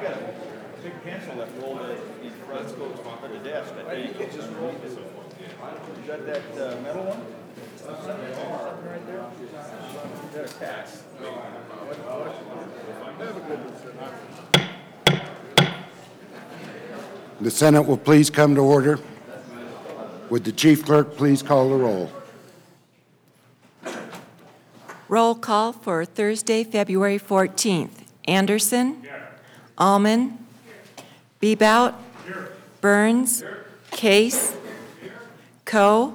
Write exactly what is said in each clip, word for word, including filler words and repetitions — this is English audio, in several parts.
I've got a big pencil that rolled in front of the desk, I think. You got that uh, metal one? Something right there? Is that a tax? The Senate will please come to order. Would the chief clerk please call the roll? Roll call for Thursday, February fourteenth. Anderson? Here. Alman? Here. Bebout? Here. Burns? Here. Case? Here. Coe?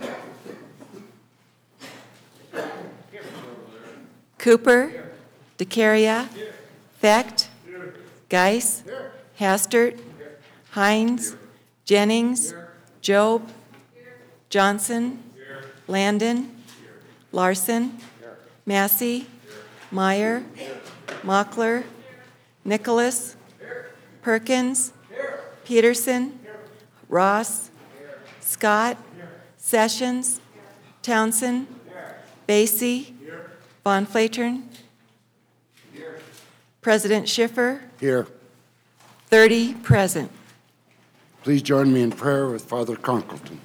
Here. Cooper? Here. DeCaria? Here. Fecht? Here. Geis? Here. Hastert? Here. Hines? Here. Jennings? Here. Job? Here. Johnson? Here. Landon? Here. Larson? Here. Massey? Here. Meyer? Here. Mockler? Here. Nicholas? Here. Perkins? Here. Peterson? Here. Ross? Here. Scott? Here. Sessions? Here. Townsend? Here. Basie? Here. Von Flatern? Here. President Schiffer? Here. thirty present. Please join me in prayer with Father Conkleton.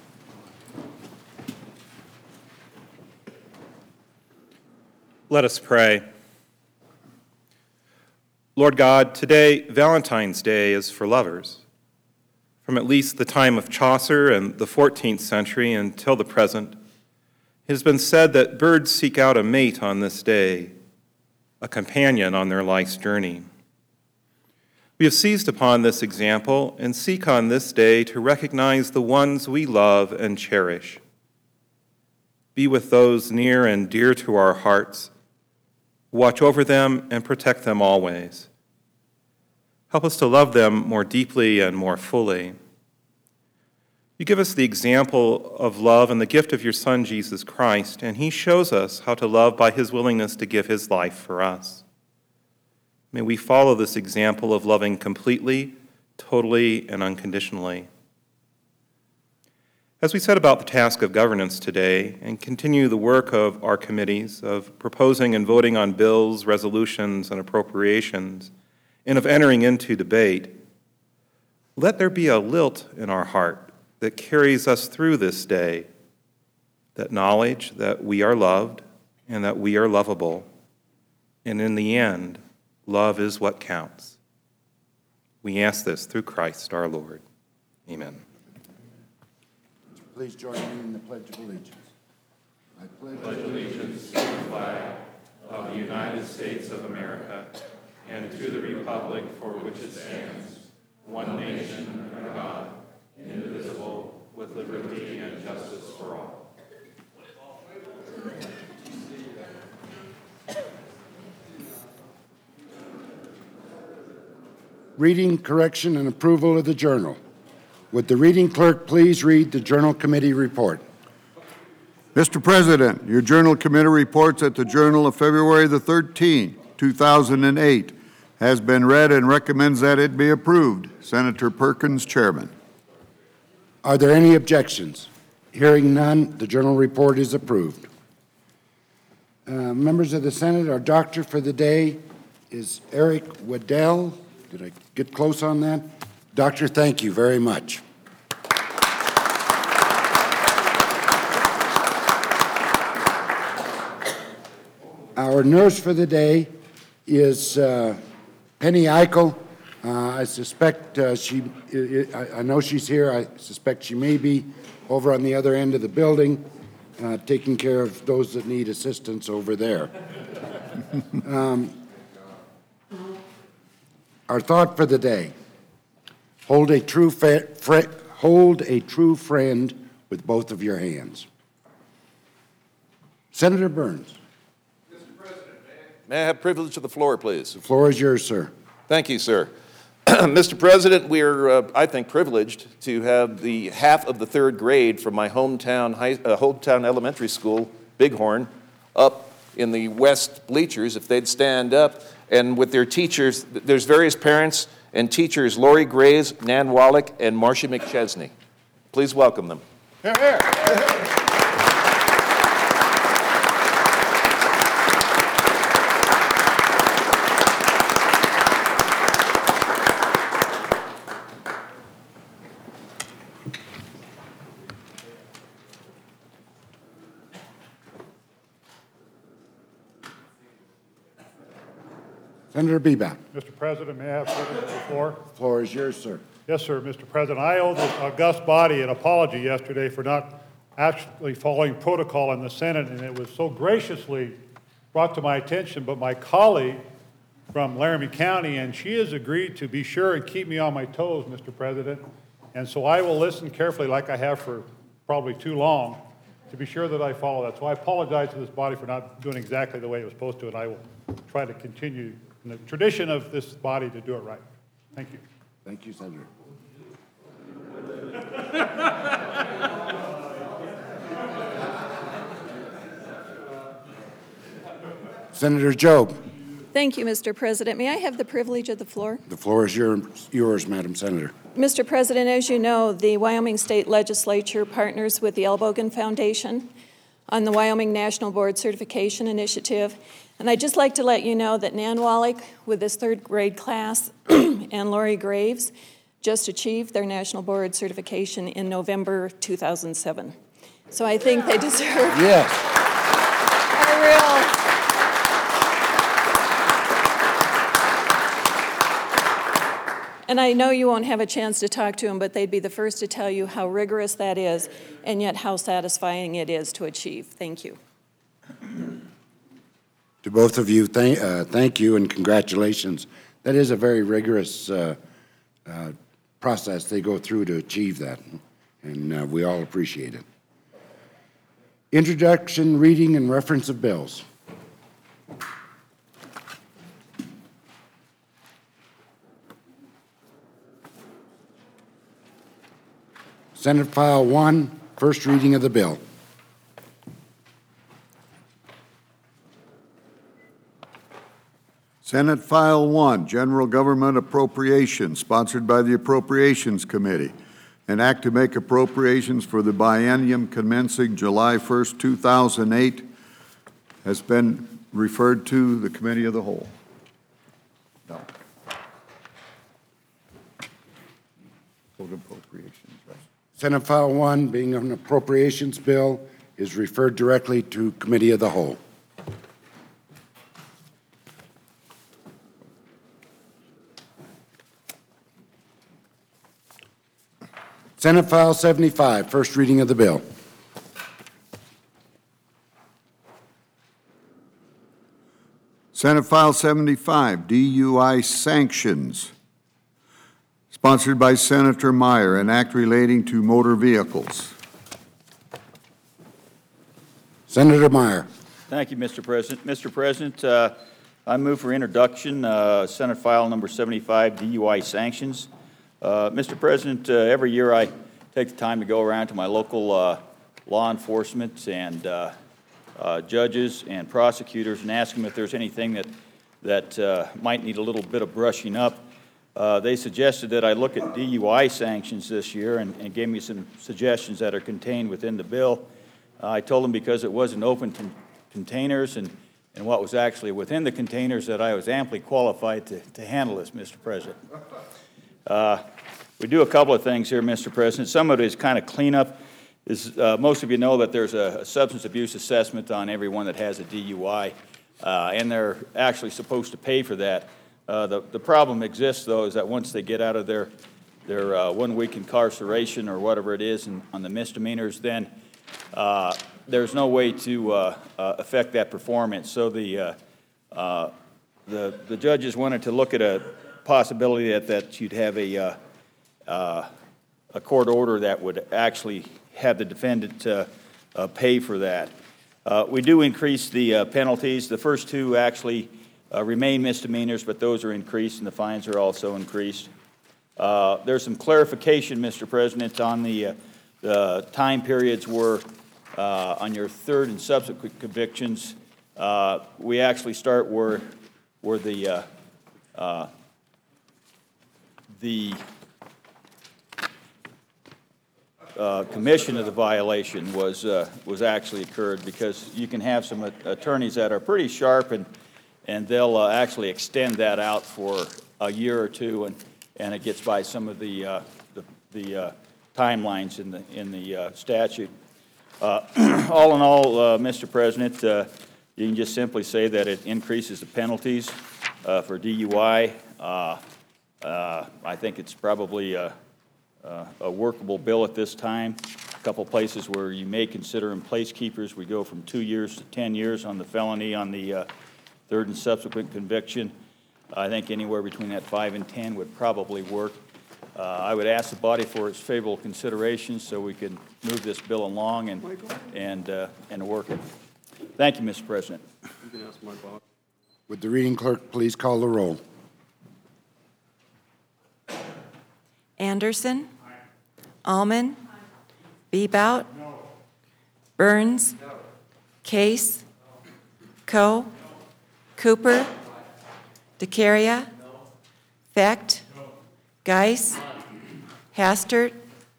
Let us pray. Lord God, today, Valentine's Day is for lovers. From at least the time of Chaucer and the fourteenth century until the present, it has been said that birds seek out a mate on this day, a companion on their life's journey. We have seized upon this example and seek on this day to recognize the ones we love and cherish. Be with those near and dear to our hearts. Watch over them and protect them always. Help us to love them more deeply and more fully. You give us the example of love and the gift of your Son, Jesus Christ, and he shows us how to love by his willingness to give his life for us. May we follow this example of loving completely, totally, and unconditionally. As we set about the task of governance today and continue the work of our committees of proposing and voting on bills, resolutions, and appropriations, and of entering into debate, let there be a lilt in our heart that carries us through this day, that knowledge that we are loved and that we are lovable, and in the end, love is what counts. We ask this through Christ our Lord. Amen. Please join me in the Pledge of Allegiance. I pledge, pledge allegiance to the flag of the United States of America and to the republic for which it stands, one nation under God, indivisible, with liberty and justice for all. Reading, correction, and approval of the journal. Would the reading clerk please read the Journal Committee report? Mister President, your Journal Committee reports that the Journal of February the thirteenth, two thousand eight has been read and recommends that it be approved. Senator Perkins, Chairman. Are there any objections? Hearing none, the Journal report is approved. Uh, members of the Senate, our doctor for the day is Eric Waddell. Did I get close on that? Doctor, thank you very much. Our nurse for the day is uh, Penny Eichel. Uh, I suspect uh, she, I, I know she's here. I suspect she may be over on the other end of the building, uh, taking care of those that need assistance over there. um, our thought for the day. Hold a true fa- fr- hold a true friend with both of your hands. Senator Burns. Mister President, may I, may I have privilege of the floor, please? The floor is yours, sir. Thank you, sir. Mister President, we're, uh, I think, privileged to have the half of the third grade from my hometown, high, uh, hometown elementary school, Bighorn, up in the west bleachers, if they'd stand up, and with their teachers. There's various parents and teachers, Lori Grays, Nan Wallach, and Marcia McChesney. Please welcome them. Here, here. Senator Bebout. Mister President, may I have privilege of the floor? The floor is yours, sir. Yes, sir, Mister President. I owe this august body an apology yesterday for not actually following protocol in the Senate, and it was so graciously brought to my attention, but my colleague from Laramie County, and she has agreed to be sure and keep me on my toes, Mister President. And so I will listen carefully, like I have for probably too long, to be sure that I follow that. So I apologize to this body for not doing exactly the way it was supposed to, and I will try to continue in the tradition of this body to do it right. Thank you. Thank you, Senator. Senator Job. Thank you, Mister President. May I have the privilege of the floor? The floor is your, yours, Madam Senator. Mister President, as you know, the Wyoming State Legislature partners with the Elbogen Foundation on the Wyoming National Board Certification Initiative. And I'd just like to let you know that Nan Wallach, with this third grade class, and Lori Graves just achieved their National Board Certification in November two thousand seven. So I think they deserve Yes. a real... And I know you won't have a chance to talk to them, but they'd be the first to tell you how rigorous that is and yet how satisfying it is to achieve. Thank you. To both of you, thank, uh, thank you and congratulations. That is a very rigorous uh, uh, process they go through to achieve that, and uh, we all appreciate it. Introduction, reading, and reference of bills. Senate File one, first reading of the bill. Senate File one, General Government Appropriations, sponsored by the Appropriations Committee. An act to make appropriations for the biennium commencing July first, two thousand eight, has been referred to the Committee of the Whole. No. Vote appropriations, right? Senate File one, being an appropriations bill, is referred directly to Committee of the Whole. Senate File seventy-five, first reading of the bill. Senate File seventy-five, D U I sanctions, sponsored by Senator Meyer, an act relating to motor vehicles. Senator Meyer. Thank you, Mister President. Mister President, uh, I move for introduction, uh, Senate File number seventy-five, D U I sanctions. Uh, Mister President, uh, every year I take the time to go around to my local uh, law enforcement and uh, uh, judges and prosecutors and ask them if there's anything that, that uh, might need a little bit of brushing up. Uh, they suggested that I look at D U I sanctions this year and, and gave me some suggestions that are contained within the bill. Uh, I told them because it wasn't open con containers and, and what was actually within the containers that I was amply qualified to, to handle this, Mister President. Uh, we do a couple of things here, Mister President. Some of it is kind of cleanup. Is, uh, most of you know that there's a, a substance abuse assessment on everyone that has a D U I, uh, and they're actually supposed to pay for that. Uh, the, the problem exists, though, is that once they get out of their, their uh, one-week incarceration or whatever it is in, on the misdemeanors, then uh, there's no way to uh, uh, affect that performance. So the, uh, uh, the, the judges wanted to look at a possibility that, that you'd have a, uh, uh, a court order that would actually have the defendant uh, uh, pay for that. Uh, we do increase the uh, penalties. The first two actually uh, remain misdemeanors, but those are increased and the fines are also increased. Uh, there's some clarification, Mister President, on the, uh, the time periods where uh, on your third and subsequent convictions, uh, we actually start where, where the uh, uh, the uh, commission of the violation was uh, was actually occurred, because you can have some attorneys that are pretty sharp and and they'll uh, actually extend that out for a year or two, and and it gets by some of the uh, the, the uh, timelines in the in the uh, statute. Uh, all in all, uh, Mister President, uh, you can just simply say that it increases the penalties. uh, for D U I. Uh, uh, I think it's probably a, a a workable bill at this time. A couple places where you may consider them placekeepers. We go from two years to ten years on the felony on the uh, third and subsequent conviction. I think anywhere between that five and ten would probably work. Uh, I would ask the body for its favorable consideration so we can move this bill along and and uh, and work it. Thank you, Mister President. Would the reading clerk please call the roll? Anderson. Alman. Bebout. Burns. Case. Coe. Cooper. DeCaria. Fecht. Geis. Hastert.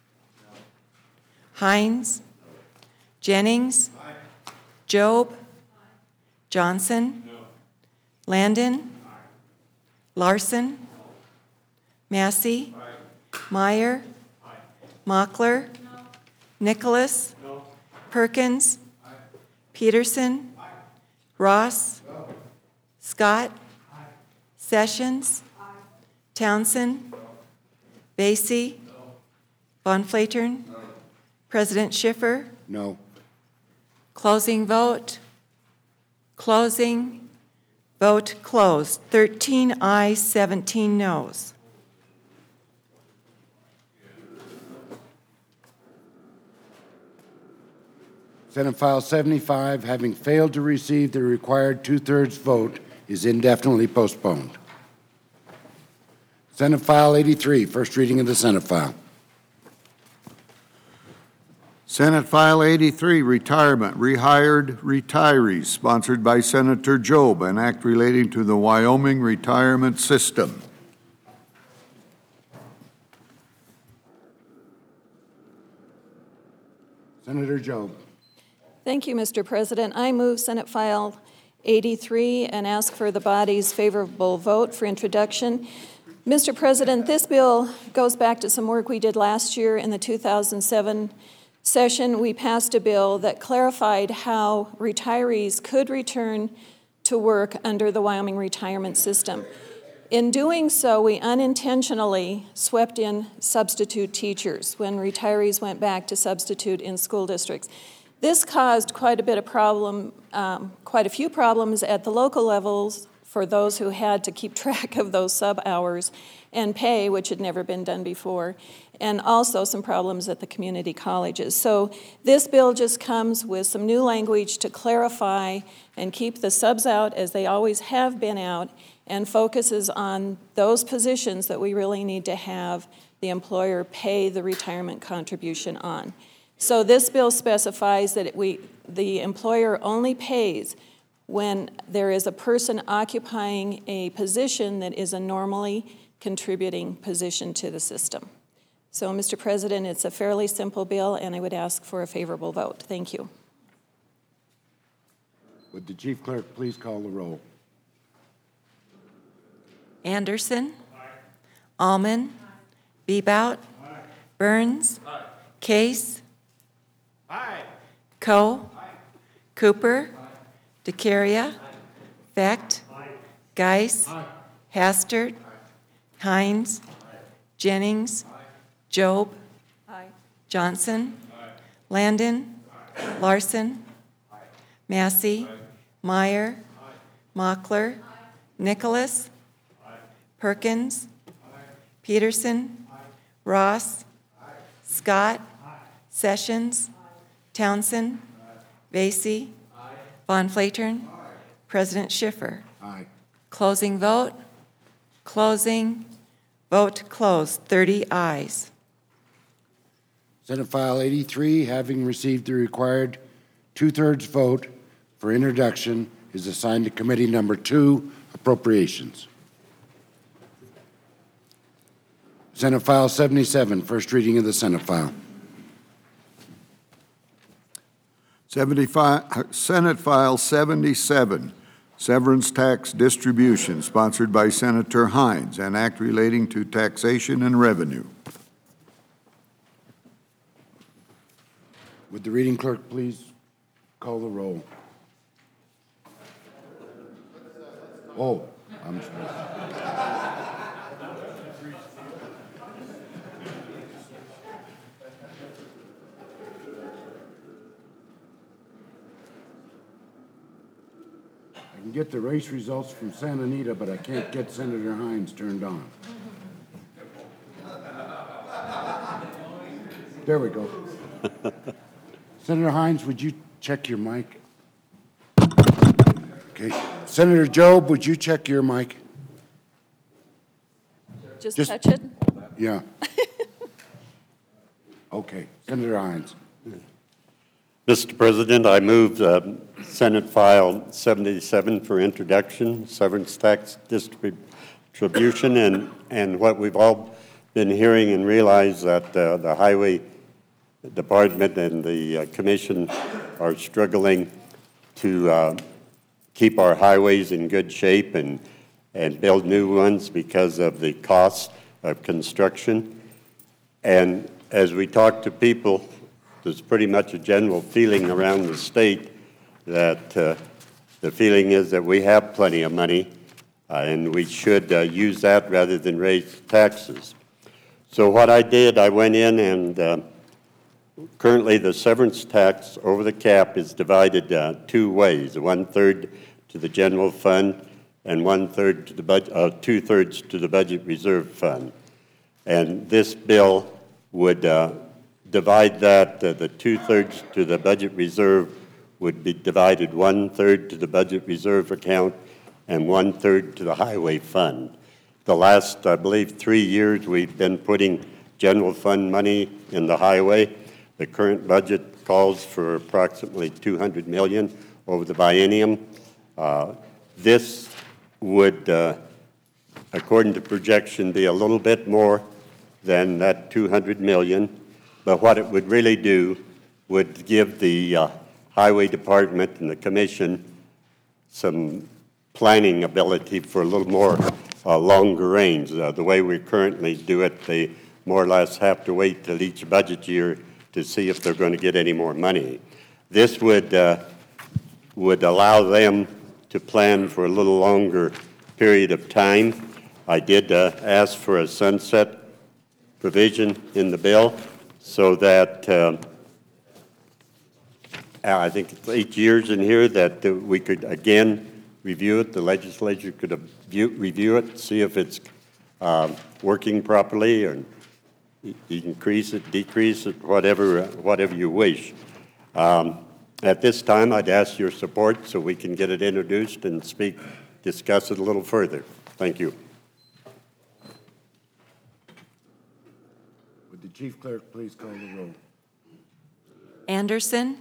Hines. Jennings. Job. Johnson. Landon. Larson. Massey. Meyer. Mockler. Nicholas. Perkins. Peterson. Ross. Scott. Sessions. Townsend. Vacy. Von Flatern. President Schiffer. No. Closing vote. Closing. Vote closed. thirteen ayes, seventeen noes. Senate File seventy-five, having failed to receive the required two-thirds vote, is indefinitely postponed. Senate File eighty-three, first reading of the Senate file. Senate File eighty-three, Retirement, Rehired Retirees, sponsored by Senator Job, an act relating to the Wyoming retirement system. Senator Job. Thank you, Mister President. I move Senate File eighty-three and ask for the body's favorable vote for introduction. Mister President, this bill goes back to some work we did last year in the two thousand seven session. We passed a bill that clarified how retirees could return to work under the Wyoming retirement system. In doing so, we unintentionally swept in substitute teachers when retirees went back to substitute in school districts. This caused quite a bit of problem, um, quite a few problems at the local levels for those who had to keep track of those sub-hours and pay, which had never been done before, and also some problems at the community colleges. So this bill just comes with some new language to clarify and keep the subs out as they always have been out, and focuses on those positions that we really need to have the employer pay the retirement contribution on. So this bill specifies that we, the employer only pays when there is a person occupying a position that is a normally contributing position to the system. So, Mister President, it's a fairly simple bill, and I would ask for a favorable vote. Thank you. Would the chief clerk please call the roll? Anderson. Aye. Alman. Aye. Bebout. Aye. Burns. Aye. Case. Aye. Coe. Aye. Cooper. Aye. DeCaria. Aye. Fecht. Aye. Geis. Aye. Hastert. Aye. Hines. Aye. Jennings. Aye. Job. Aye. Johnson. Aye. Landon. Aye. Larson. Aye. Massey. Aye. Meyer. Aye. Mockler. Aye. Nicholas. Aye. Perkins. Aye. Peterson. Aye. Ross. Aye. Scott. Aye. Sessions. Aye. Townsend. Aye. Vacy. Aye. Von Flatern. Aye. President Schiffer. Aye. Closing vote. Closing. Vote closed. thirty ayes. Senate File eighty-three, having received the required two-thirds vote for introduction, is assigned to Committee Number Two, Appropriations. Senate File seventy-seven, first reading of the Senate file. seventy-five, Senate File seventy-seven, Severance Tax Distribution, sponsored by Senator Hines, an act relating to taxation and revenue. Would the reading clerk please call the roll? Oh, I'm sorry. I can get the race results from Santa Anita, but I can't get Senator Hines turned on. There we go. Senator Hines, would you check your mic? Okay. Senator Job, would you check your mic? Just Just- touch it? Yeah. Okay, Senator Hines. Mister President, I move uh, Senate File seventy-seven for introduction, severance tax distribution, and, and what we've all been hearing and realize that uh, the Highway Department and the uh, Commission are struggling to uh, keep our highways in good shape and, and build new ones because of the cost of construction. And as we talk to people, there's pretty much a general feeling around the state that uh, the feeling is that we have plenty of money uh, and we should uh, use that rather than raise taxes. So what I did, I went in and uh, currently the severance tax over the cap is divided uh, two ways, one-third to the general fund and one-third to the budget, uh, two-thirds to the budget reserve fund. And this bill would uh, divide that, uh, the two-thirds to the budget reserve would be divided one-third to the budget reserve account and one-third to the highway fund. The last, I believe, three years, we've been putting general fund money in the highway. The current budget calls for approximately two hundred million dollars over the biennium. Uh, this would, uh, according to projection, be a little bit more than that two hundred million dollars. But what it would really do would give the uh, Highway Department and the Commission some planning ability for a little more uh, longer range. Uh, the way we currently do it, they more or less have to wait till each budget year to see if they're going to get any more money. This would, uh, would allow them to plan for a little longer period of time. I did uh, ask for a sunset provision in the bill, so that uh, I think it's eight years in here that uh, we could again review it. The legislature could view, review it, see if it's uh, working properly, and increase it, decrease it, whatever, uh, whatever you wish. Um, at this time, I'd ask your support so we can get it introduced and speak, discuss it a little further. Thank you. The Chief Clerk, please call the roll. Anderson.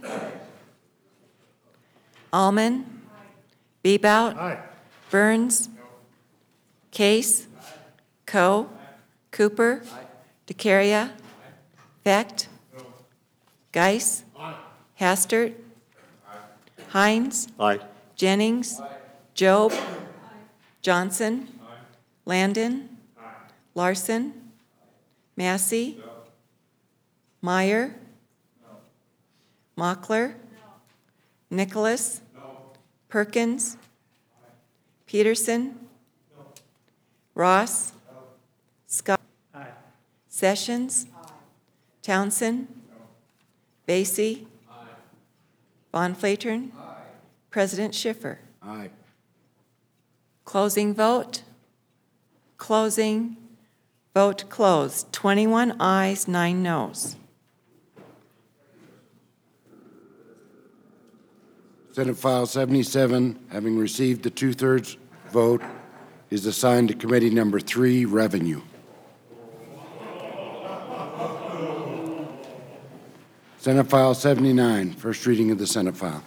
Alman. Bebout. Aye. Burns. Case. Coe. Cooper. DeCaria. Vecht. Geis. Hastert. Hines. Aye. Jennings. Job. Johnson. Landon. Larson. Massey. Meyer. Mockler. Nicholas. Perkins. Peterson. Ross. Scott. Sessions. Townsend. Basie. Von Flatern. President Schiffer. Aye. Closing vote. Closing. Vote closed. twenty-one ayes, nine noes. Senate File seventy-seven, having received the two-thirds vote, is assigned to Committee Number Three, Revenue. Senate File seventy-nine, first reading of the Senate File.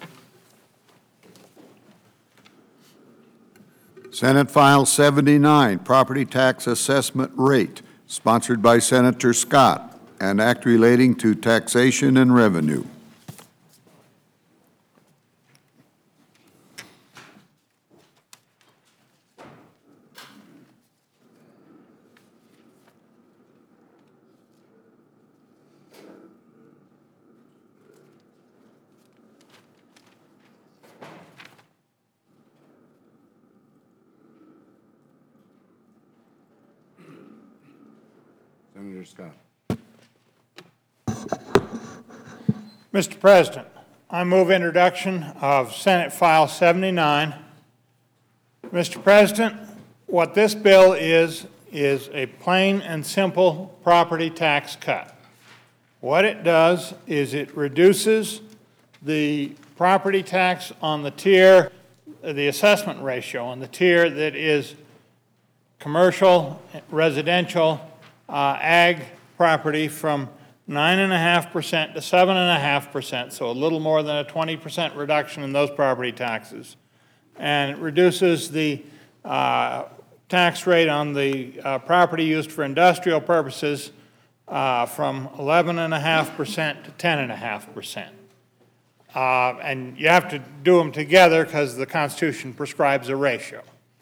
Senate File seventy-nine, Property Tax Assessment Rate, sponsored by Senator Scott, an act relating to taxation and revenue. Senator Scott. Mister President, I move introduction of Senate File seventy-nine. Mister President, what this bill is, is a plain and simple property tax cut. What it does is it reduces the property tax on the tier, the assessment ratio on the tier that is commercial, residential, uh, ag property from nine and a half percent to seven and a half percent, so a little more than a twenty percent reduction in those property taxes. And it reduces the uh, tax rate on the uh, property used for industrial purposes uh, from eleven and a half percent to ten and a half percent. Uh, and you have to do them together because the Constitution prescribes a ratio.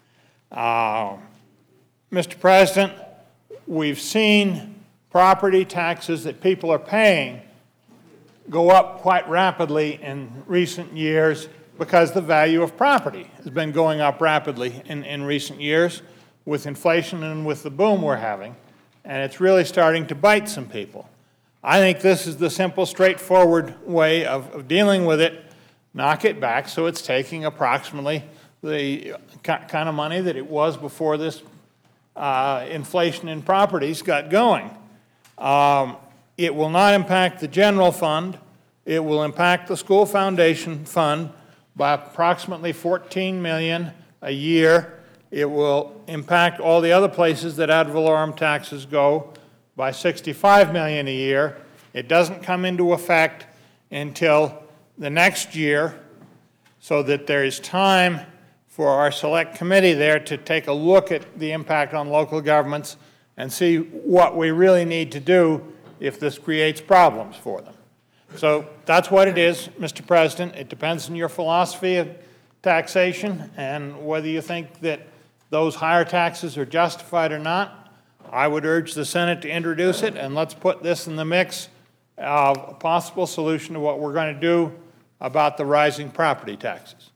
Uh, Mister President, we've seen property taxes that people are paying go up quite rapidly in recent years because the value of property has been going up rapidly in, in recent years with inflation and with the boom we're having, and it's really starting to bite some people. I think this is the simple, straightforward way of, of dealing with it. Knock it back so it's taking approximately the kind of money that it was before this uh, inflation in properties got going. Um, it will not impact the general fund. It will impact the school foundation fund by approximately fourteen million dollars a year. It will impact all the other places that ad valorem taxes go by sixty-five million dollars a year. It doesn't come into effect until the next year, so that there is time for our select committee there to take a look at the impact on local governments and see what we really need to do if this creates problems for them. So that's what it is, Mister President. It depends on your philosophy of taxation and whether you think that those higher taxes are justified or not. I would urge the Senate to introduce it, and let's put this in the mix of a possible solution to what we're going to do about the rising property taxes.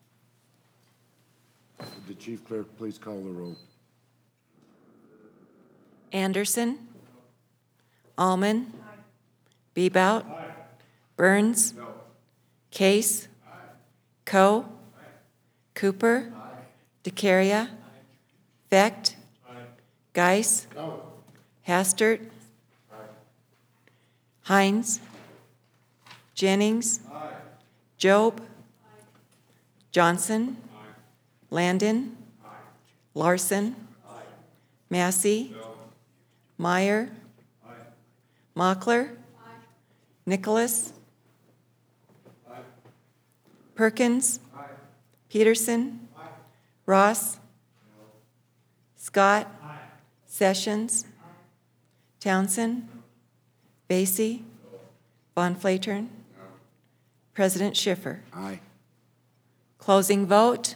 Would the Chief Clerk please call the roll? Anderson. Alman. Bebout. Burns. Case. Coe. Cooper. DeCaria. Vecht. Geis. Hastert. Hines. Jennings. Job. Johnson. Landon. Larson. Massey. Meyer. Mockler. Nicholas. Perkins. Peterson. Ross. Scott. Sessions. Townsend. Basie. Von Flatern. President Schiffer. Aye. Closing vote.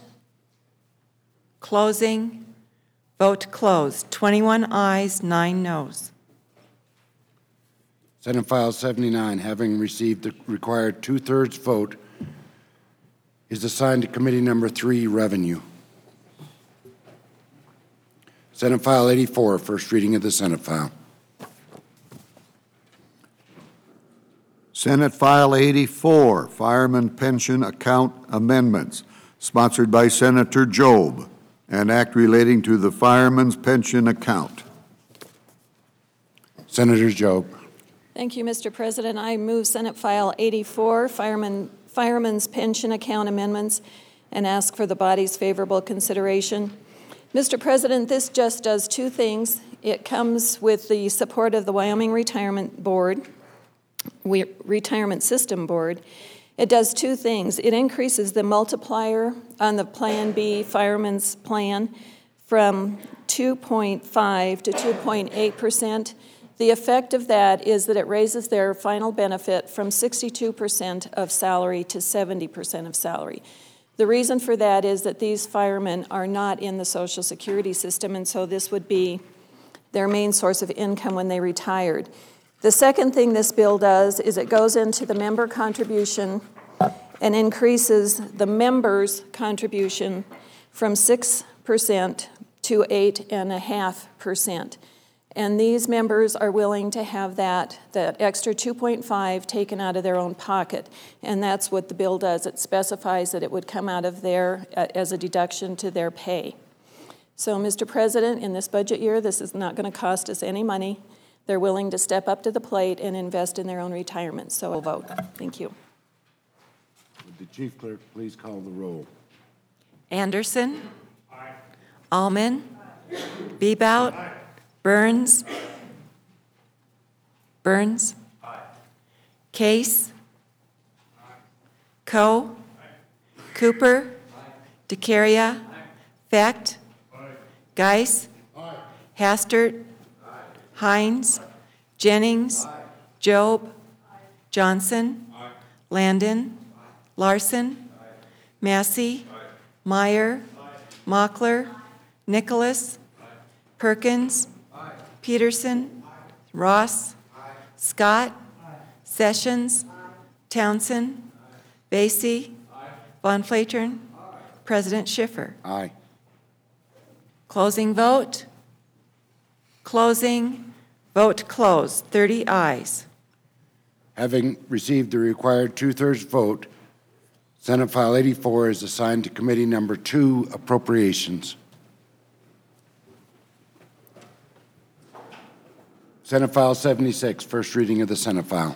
Closing. Vote closed. twenty-one ayes, nine noes. Senate File seventy-nine, having received the required two-thirds vote, is assigned to Committee Number Three, Revenue. Senate File eighty-four, first reading of the Senate File. Senate File eighty-four, Fireman Pension Account Amendments, sponsored by Senator Job, an act relating to the fireman's pension account. Senator Job. Thank you, Mister President. I move Senate File eighty-four, Fireman, Fireman's Pension Account Amendments, and ask for the body's favorable consideration. Mister President, this just does two things. It comes with the support of the Wyoming Retirement Board, we, Retirement System Board. It does two things. It increases the multiplier on the Plan B fireman's plan from two point five to two point eight percent. The effect of that is that it raises their final benefit from sixty-two percent of salary to seventy percent of salary. The reason for that is that these firemen are not in the Social Security system, and so this would be their main source of income when they retired. The second thing this bill does is it goes into the member contribution and increases the members' contribution from six percent to eight point five percent. And these members are willing to have that, that extra two point five taken out of their own pocket. And that's what the bill does. It specifies that it would come out of their, uh, as a deduction to their pay. So, Mister President, in this budget year, this is not going to cost us any money. They're willing to step up to the plate and invest in their own retirement. So we'll vote. Thank you. Would the chief clerk please call the roll? Anderson. Aye. Alman. Aye. Bebout. Aye. Burns. Burns. Aye. Case. Aye. Coe. Aye. Cooper. Aye. DeCaria. Aye. Vecht. Aye. Geis. Aye. Hastert. Aye. Hines. Aye. Jennings. Aye. Job. Aye. Johnson. Aye. Landon. Aye. Larson. Aye. Massey. Aye. Meyer. Aye. Mockler. Aye. Nicholas. Aye. Perkins. Aye. Peterson. Aye. Ross. Aye. Scott. Aye. Sessions. Aye. Townsend. Aye. Basie. Aye. Von Flatern. Aye. President Schiffer. Aye. Closing vote. Closing. Vote closed. thirty ayes. Having received the required two-thirds vote, Senate File eighty-four is assigned to Committee Number Two, Appropriations. Senate File seventy-six, first reading of the Senate File.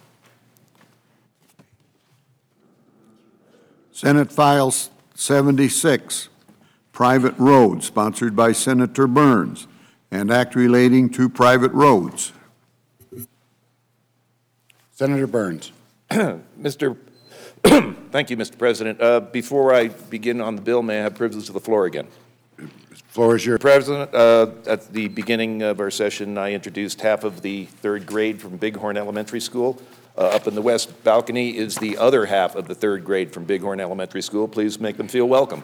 Senate File seventy-six, Private Roads, sponsored by Senator Burns, and act relating to private roads. Senator Burns. Mister Thank you, Mister President. Uh, before I begin on the bill, may I have privilege of the floor again? The floor is yours. President, uh, at the beginning of our session, I introduced half of the third grade from Bighorn Elementary School. Uh, up in the west balcony is the other half of the third grade from Bighorn Elementary School. Please make them feel welcome.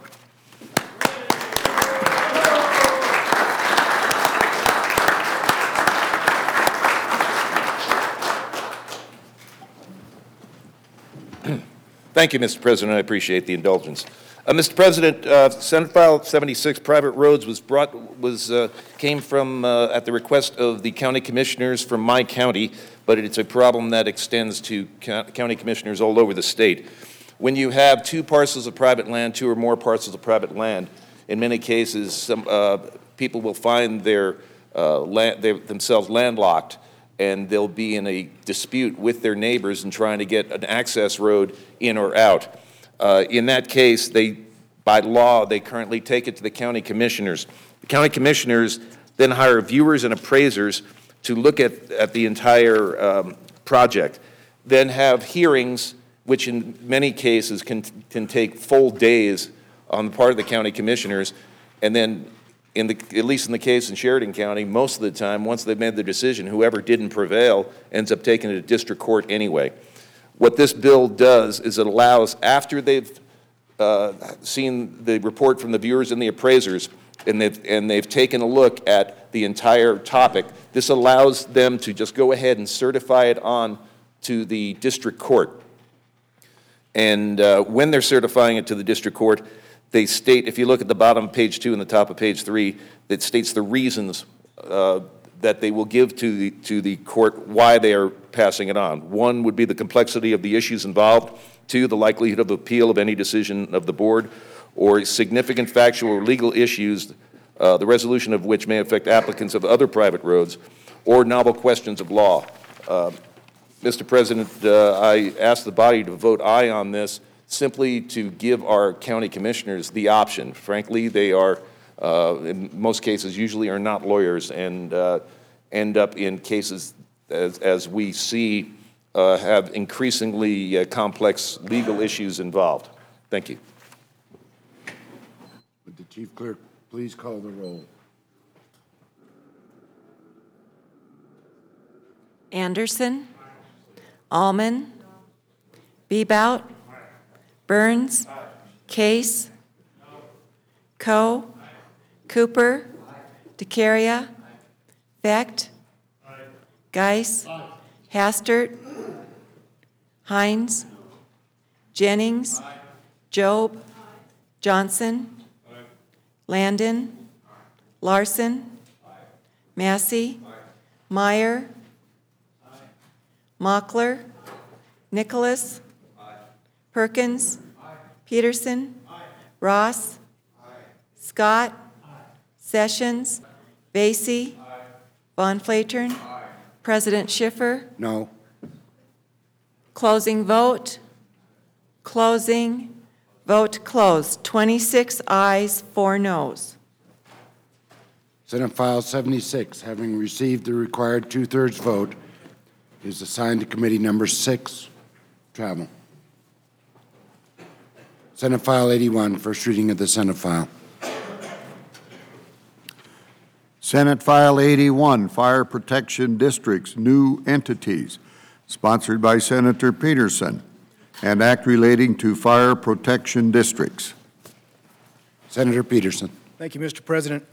Thank you, Mister President. I appreciate the indulgence. Uh, Mister President, uh, Senate File seventy-six, Private Roads, was brought was uh, came from uh, at the request of the county commissioners from my county, but it's a problem that extends to co county commissioners all over the state. When you have two parcels of private land, two or more parcels of private land, in many cases, some uh, people will find their, uh, land, their themselves landlocked, and they'll be in a dispute with their neighbors and trying to get an access road in or out. Uh, in that case, they, by law, they currently take it to the county commissioners. The county commissioners then hire viewers and appraisers to look at, at the entire um, project, then have hearings, which in many cases can, can take full days on the part of the county commissioners, and then in the, at least in the case in Sheridan County, most of the time, once they've made their decision, whoever didn't prevail ends up taking it to district court anyway. What this bill does is it allows, after they've uh, seen the report from the viewers and the appraisers, and they've, and they've taken a look at the entire topic, this allows them to just go ahead and certify it on to the district court. And uh, when they're certifying it to the district court, they state, if you look at the bottom of page two and the top of page three, that states the reasons uh, that they will give to the, to the court why they are passing it on. One would be the complexity of the issues involved. Two, the likelihood of appeal of any decision of the board, or significant factual or legal issues, uh, the resolution of which may affect applicants of other private roads, or novel questions of law. Uh, Mister President, uh, I ask the body to vote aye on this, simply to give our county commissioners the option. Frankly, they are, uh, in most cases, usually are not lawyers, and uh, end up in cases, as, as we see, uh, have increasingly uh, complex legal issues involved. Thank you. Would the chief clerk please call the roll? Anderson. Alman. Bebout. Burns. Aye. Case. No. Coe. Aye. Cooper. Aye. DeCaria. Aye. Vecht. Aye. Geis. Aye. Hastert. Hines. Jennings. Aye. Job. Aye. Johnson. Aye. Landon. Aye. Larson. Aye. Massey. Meyer. Mockler. Nicholas. Perkins. Peterson. Ross. Scott. Sessions. Vacy. Von Flatern. President Schiffer. No. Closing vote. Closing. Vote closed. twenty-six ayes, four noes. Senate File seventy-six, having received the required two-thirds vote, is assigned to Committee Number Six, Travel. Senate File eighty-one, first reading of the Senate File. Senate File eighty-one, Fire Protection Districts, New Entities, sponsored by Senator Peterson, and act relating to fire protection districts. Senator Peterson. Thank you, Mister President.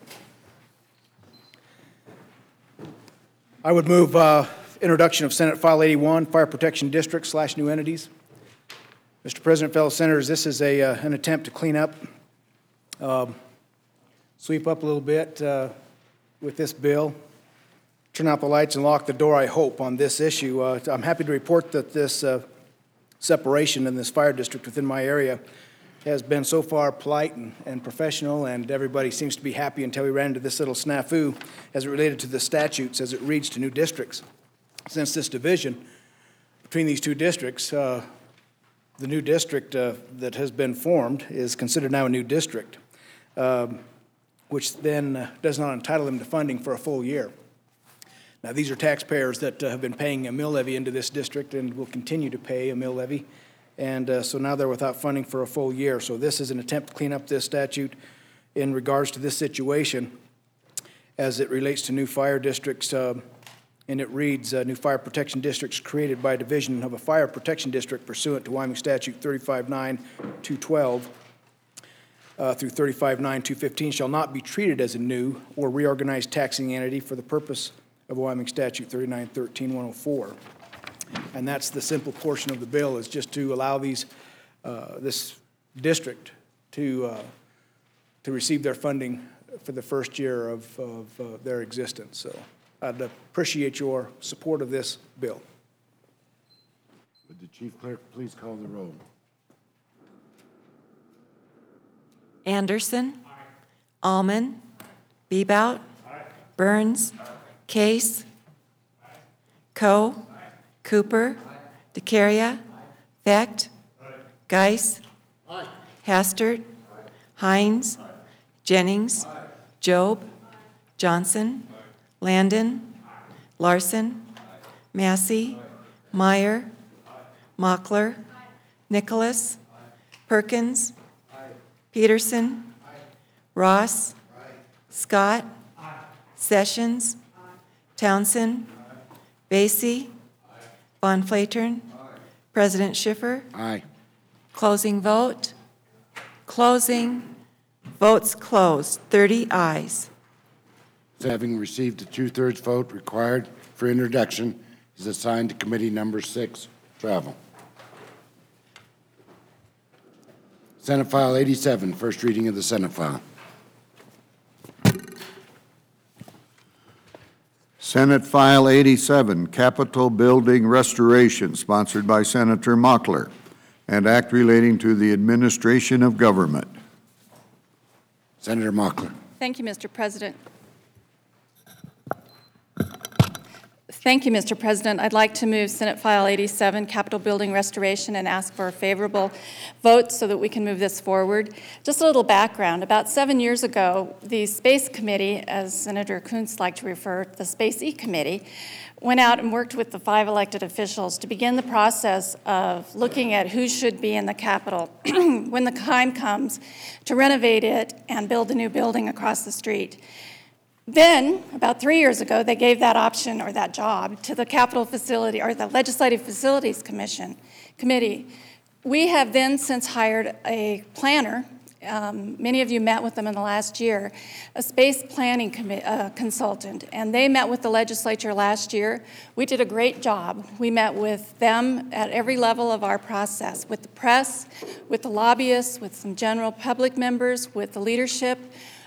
I would move uh, introduction of Senate File eighty-one, Fire Protection District slash New Entities. Mister President, fellow senators, this is a, uh, an attempt to clean up, um, sweep up a little bit uh, with this bill, turn out the lights and lock the door, I hope, on this issue. Uh, I'm happy to report that this uh, separation in this fire district within my area has been so far polite and, and professional, and everybody seems to be happy until we ran into this little snafu as it related to the statutes as it reads to new districts. Since this division between these two districts, uh, the new district uh, that has been formed is considered now a new district, um, which then uh, does not entitle them to funding for a full year. Now, these are taxpayers that uh, have been paying a mill levy into this district and will continue to pay a mill levy. And uh, so now they're without funding for a full year. So this is an attempt to clean up this statute in regards to this situation as it relates to new fire districts. Uh, and it reads, uh, new fire protection districts created by division of a fire protection district pursuant to Wyoming Statute thirty-five nine two twelve uh, through thirty-five nine two fifteen shall not be treated as a new or reorganized taxing entity for the purpose of Wyoming Statute thirty-nine thirteen one oh four. And that's the simple portion of the bill, is just to allow these, uh, this district to, uh, to receive their funding for the first year of, of uh, their existence. So I'd appreciate your support of this bill. Would the Chief Clerk please call the roll? Anderson. Aye. Alman. Bebout. Aye. Burns. Aye. Case. Aye. Coe. Aye. Cooper. Aye. DeCaria. Aye. Vecht. Aye. Geis. Aye. Hastert. Aye. Hines. Aye. Jennings. Aye. Job. Aye. Johnson. Aye. Landon. Aye. Larson. Aye. Massey. Aye. Meyer. Aye. Mockler. Aye. Nicholas. Aye. Perkins. Aye. Peterson. Aye. Ross. Aye. Scott. Aye. Sessions. Aye. Townsend. Aye. Vacy. Aye. Von Flatern. Aye. President Schiffer. Aye. Closing vote. Closing. Votes closed. thirty ayes. Having received the two-thirds vote required for introduction, is assigned to Committee Number Six, Travel. Senate File eighty-seven, first reading of the Senate File. Senate File eighty-seven, Capitol Building Restoration, sponsored by Senator Mockler, and act relating to the administration of government. Senator Mockler. Thank you, Mister President. Thank you, Mister President. I'd like to move Senate File eighty-seven, Capitol Building Restoration, and ask for a favorable vote so that we can move this forward. Just a little background. About seven years ago, the Space Committee, as Senator Kuntz liked to refer to the Space E-Committee, went out and worked with the five elected officials to begin the process of looking at who should be in the Capitol when the time comes to renovate it and build a new building across the street. Then, about three years ago, they gave that option or that job to the Capitol Facility or the Legislative Facilities Commission Committee. We have then since hired a planner. Um, many of you met with them in the last year, a space planning commi- uh, consultant, and they met with the legislature last year. We did a great job. We met with them at every level of our process, with the press, with the lobbyists, with some general public members, with the leadership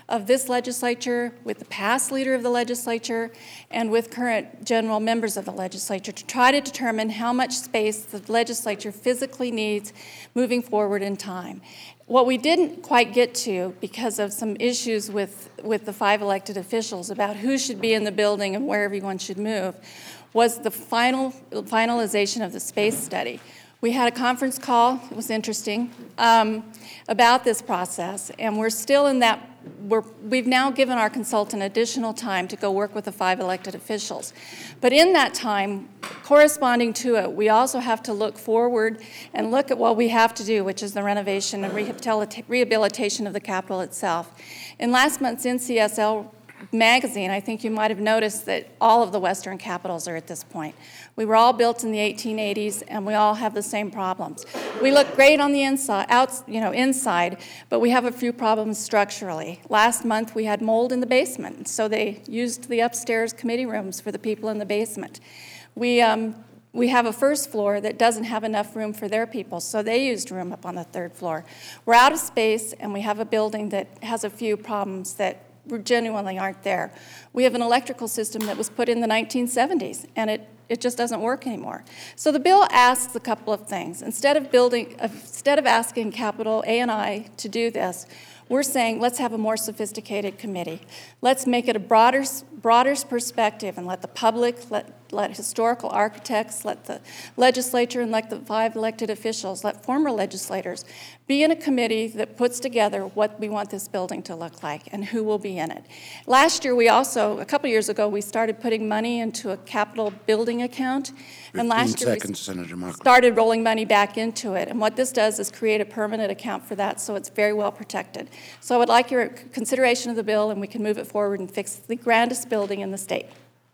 of this legislature, with the past leader of the legislature, and with current general members of the legislature to try to determine how much space the legislature physically needs moving forward in time. What we didn't quite get to, because of some issues with, with the five elected officials about who should be in the building and where everyone should move, was the final finalization of the space study. We had a conference call, it was interesting, um, about this process, and we're still in that, we're, we've now given our consultant additional time to go work with the five elected officials. But in that time, corresponding to it, we also have to look forward and look at what we have to do, which is the renovation and rehabilita- rehabilitation of the Capitol itself. In last month's N C S L magazine, I think you might have noticed that all of the Western capitals are at this point. We were all built in the eighteen eighties, and we all have the same problems. We look great on the inside, out, you know, inside, but we have a few problems structurally. Last month, we had mold in the basement, so they used the upstairs committee rooms for the people in the basement. We um, we have a first floor that doesn't have enough room for their people, so they used room up on the third floor. We're out of space, and we have a building that has a few problems that genuinely aren't there. We have an electrical system that was put in the nineteen seventies, and it, it just doesn't work anymore. So the bill asks a couple of things. Instead of building, instead of asking Capitol A and I to do this, we're saying let's have a more sophisticated committee. Let's make it a broader, broader perspective and let the public, let, let historical architects, let the legislature, and let the five elected officials, let former legislators be in a committee that puts together what we want this building to look like and who will be in it. Last year, we also, a couple years ago, we started putting money into a capital building account. And last year, seconds, we Senator Markle. started rolling money back into it. And what this does is create a permanent account for that, so it's very well protected. So I would like your consideration of the bill, and we can move it forward and fix the grandest building in the state.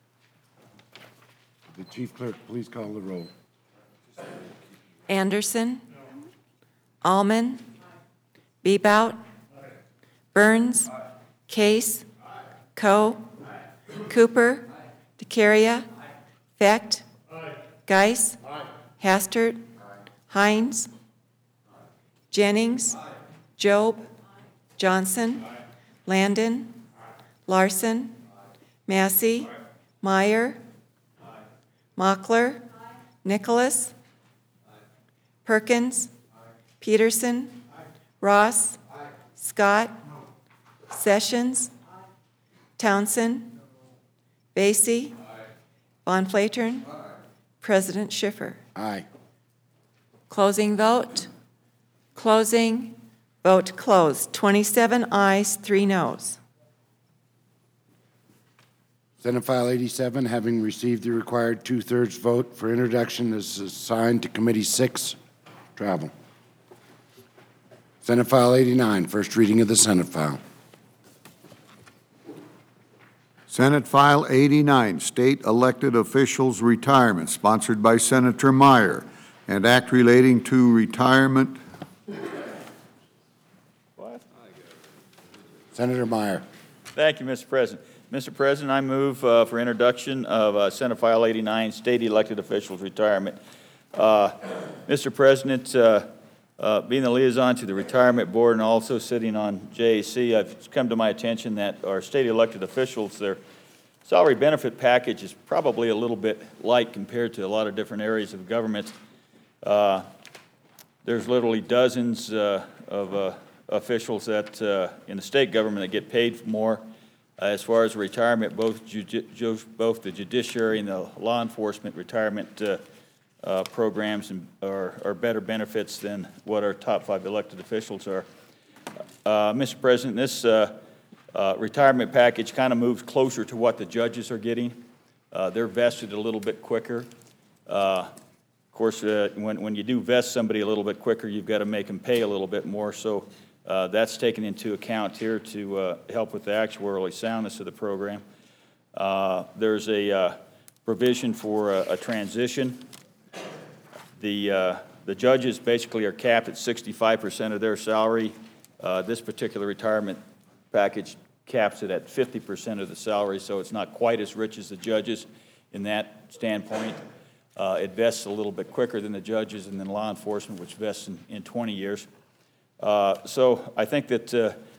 The Chief Clerk, please call the roll. Anderson. Alman. Bebout. Burns. Case. Coe. Cooper. DeCaria. Vecht. Geis. Hastert. Hines. Jennings. Job. Johnson. Landon. Larson. Massey. Meyer. Mockler. Nicholas. Perkins. Peterson. Ross. Scott. Sessions. Townsend. Basie. Von Flatern. President Schiffer. Aye. Closing vote. Closing. Vote closed. twenty-seven ayes, three noes. Senate File eighty-seven, having received the required two-thirds vote for introduction, is assigned to Committee six, Travel. Senate File eighty-nine, first reading of the Senate file. Senate File eighty-nine, State Elected Officials Retirement, sponsored by Senator Meyer, and act relating to retirement. What? Senator Meyer. Thank you, Mister President. Mister President, I move uh, for introduction of uh, Senate File eighty-nine, State Elected Officials Retirement. Uh, Mister President, uh, uh, being the liaison to the Retirement Board and also sitting on J A C, I've come to my attention that our state elected officials, their salary benefit package is probably a little bit light compared to a lot of different areas of government. Uh, there's literally dozens uh, of uh, officials that uh, in the state government that get paid more. Uh, as far as retirement, both, judi- both the judiciary and the law enforcement retirement uh, uh, programs and, are, are better benefits than what our top five elected officials are. Uh, Mister President, this uh, uh, retirement package kind of moves closer to what the judges are getting. Uh, they're vested a little bit quicker. Uh, of course, uh, when, when you do vest somebody a little bit quicker, you've got to make them pay a little bit more. So Uh, that's taken into account here to uh, help with the actuarial soundness of the program. Uh, there's a uh, provision for a, a transition. The, uh, the judges basically are capped at sixty-five percent of their salary. Uh, this particular retirement package caps it at fifty percent of the salary, so it's not quite as rich as the judges in that standpoint. Uh, it vests a little bit quicker than the judges and then law enforcement, which vests in, in twenty years. Uh, so I think that uh,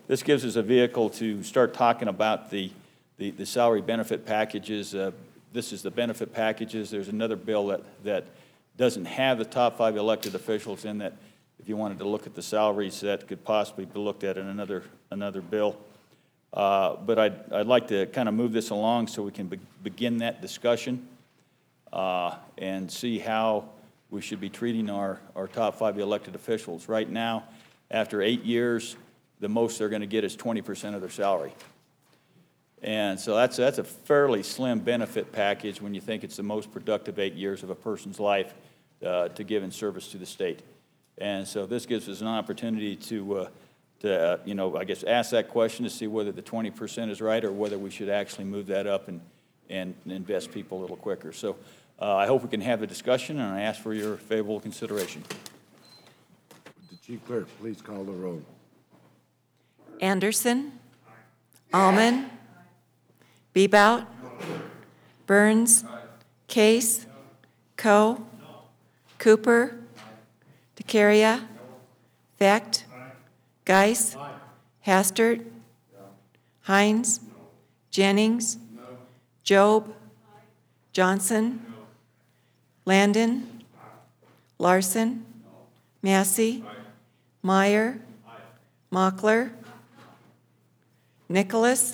this gives us a vehicle to start talking about the, the, the salary benefit packages. Uh, this is the benefit packages. There's another bill that, that doesn't have the top five elected officials in that. If you wanted to look at the salaries, that could possibly be looked at in another, another bill. Uh, but I'd, I'd like to kind of move this along so we can be, begin that discussion uh, and see how we should be treating our, our top five elected officials. Right now, after eight years, the most they're going to get is twenty percent of their salary. And so that's, that's a fairly slim benefit package when you think it's the most productive eight years of a person's life uh, to give in service to the state. And so this gives us an opportunity to, uh, to uh, you know, I guess, ask that question to see whether the twenty percent is right or whether we should actually move that up and, and invest people a little quicker. So uh, I hope we can have a discussion, and I ask for your favorable consideration. Would the chief clerk please call the roll? Anderson. Alman. Bebout. Burns. Case. Coe. Cooper. DeCaria. Vecht. Geis. Hastert. Hines. Jennings. Job. Johnson. Landon. Larson. Massey. Meyer. Mockler. Nicholas.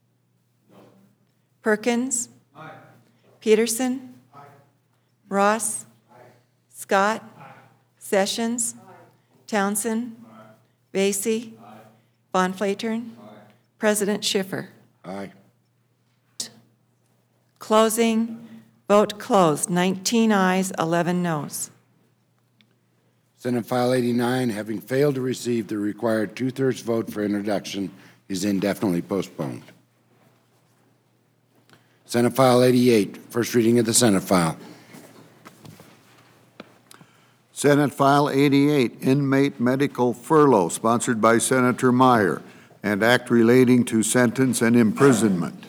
Perkins. Peterson. Ross. Scott. Sessions. Townsend. Vacy. Von Flatern. President Schiffer. Aye. Closing. Vote closed. nineteen ayes, eleven noes. Senate File eighty-nine, having failed to receive the required two-thirds vote for introduction, is indefinitely postponed. Senate File eighty-eight, first reading of the Senate file. Senate File eighty-eight, inmate medical furlough, sponsored by Senator Meyer, and act relating to sentence and imprisonment.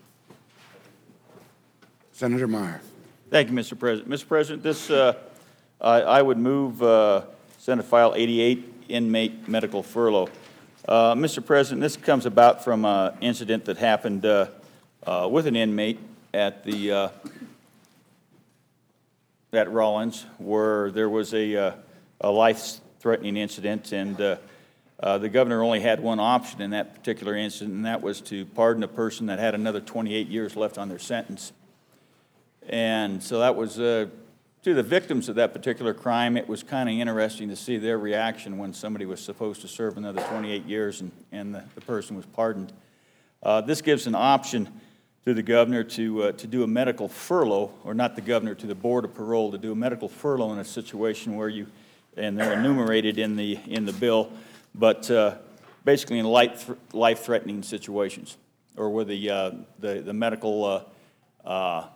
Senator Meyer. Thank you, Mister President. Mister President, this, uh, I, I would move uh, Senate File eighty-eight, inmate medical furlough. Uh, Mister President, this comes about from an incident that happened uh, uh, with an inmate at the uh, at Rollins, where there was a, uh, a life-threatening incident, and uh, uh, the governor only had one option in that particular incident, and that was to pardon a person that had another twenty-eight years left on their sentence. And so that was, uh, to the victims of that particular crime, it was kind of interesting to see their reaction when somebody was supposed to serve another twenty-eight years and, and the, the person was pardoned. Uh, this gives an option to the governor to, uh, to do a medical furlough, or not the governor, to the Board of Parole, to do a medical furlough in a situation where you, and they're enumerated in the, in the bill, but uh, basically in life, life-threatening situations, or where the, uh, the, the medical uh, uh,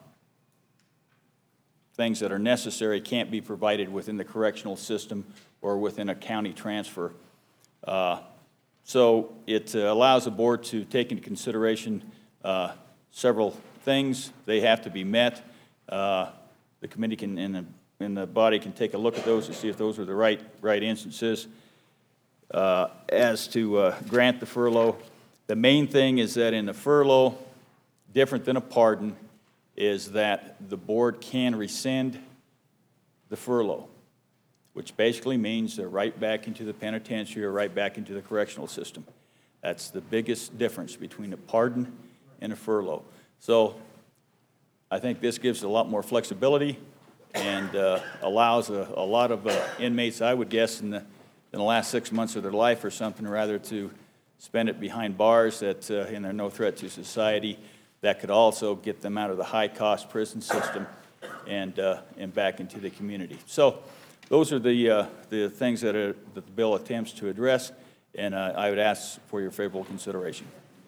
things that are necessary can't be provided within the correctional system or within a county transfer. Uh, so it uh, allows the board to take into consideration uh, several things. They have to be met. Uh, the committee can, and the, and the body can take a look at those to see if those are the right, right instances. Uh, as to uh, grant the furlough, the main thing is that in the furlough, different than a pardon, is that the board can rescind the furlough, which basically means they're right back into the penitentiary or right back into the correctional system. That's the biggest difference between a pardon and a furlough. So I think this gives a lot more flexibility and uh, allows a, a lot of uh, inmates, I would guess, in the, in the last six months of their life or something, rather to spend it behind bars that uh, in their no threat to society. That could also get them out of the high-cost prison system and uh, and back into the community. So, those are the uh, the things that, are, that the bill attempts to address, and uh, I would ask for your favorable consideration.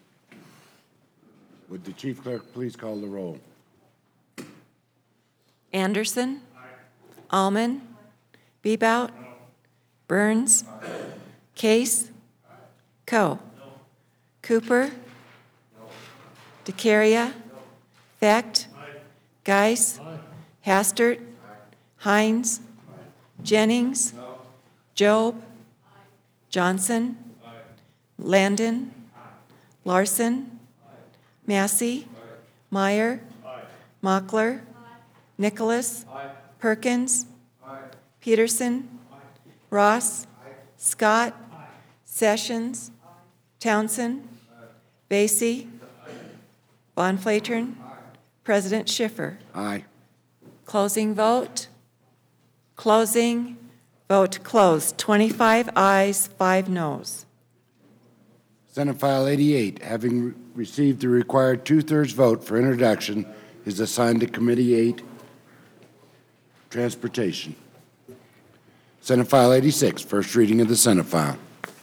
Would the chief clerk please call the roll? Anderson. Alman. Bebout. Burns. Case. Coe. Cooper. DeCaria. Vecht. Geis. Hastert. Hines. Jennings. Job. Johnson. Landon. Larson. Massey. Meyer. Mockler. Nicholas. Perkins. Peterson. Ross. Scott. Sessions. Townsend. Basie. Von Flatern. President Schiffer. Aye. Closing vote. Closing. Vote closed. twenty-five ayes, five noes. Senate File eighty-eight, having re- received the required two-thirds vote for introduction, is assigned to Committee eight, Transportation. Senate File eighty-six, first reading of the Senate File.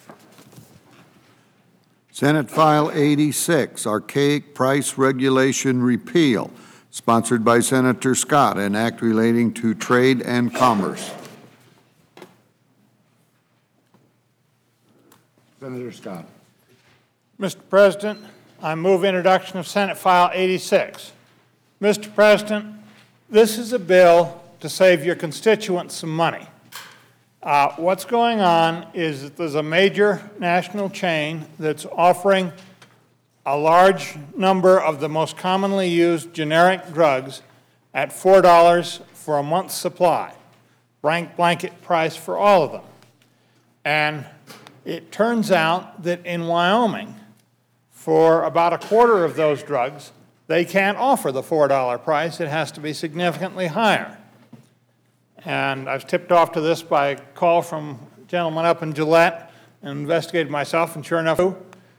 Senate File eighty-six, Archaic Price Regulation Repeal, sponsored by Senator Scott, an act relating to trade and commerce. Senator Scott. Mister President, I move introduction of Senate File eighty-six. Mister President, this is a bill to save your constituents some money. Uh, what's going on is that there's a major national chain that's offering a large number of the most commonly used generic drugs at four dollars for a month's supply, blank blanket price for all of them. And it turns out that in Wyoming, for about a quarter of those drugs, they can't offer the four dollar price. It has to be significantly higher. And I was tipped off to this by a call from a gentleman up in Gillette, and investigated myself, and sure enough,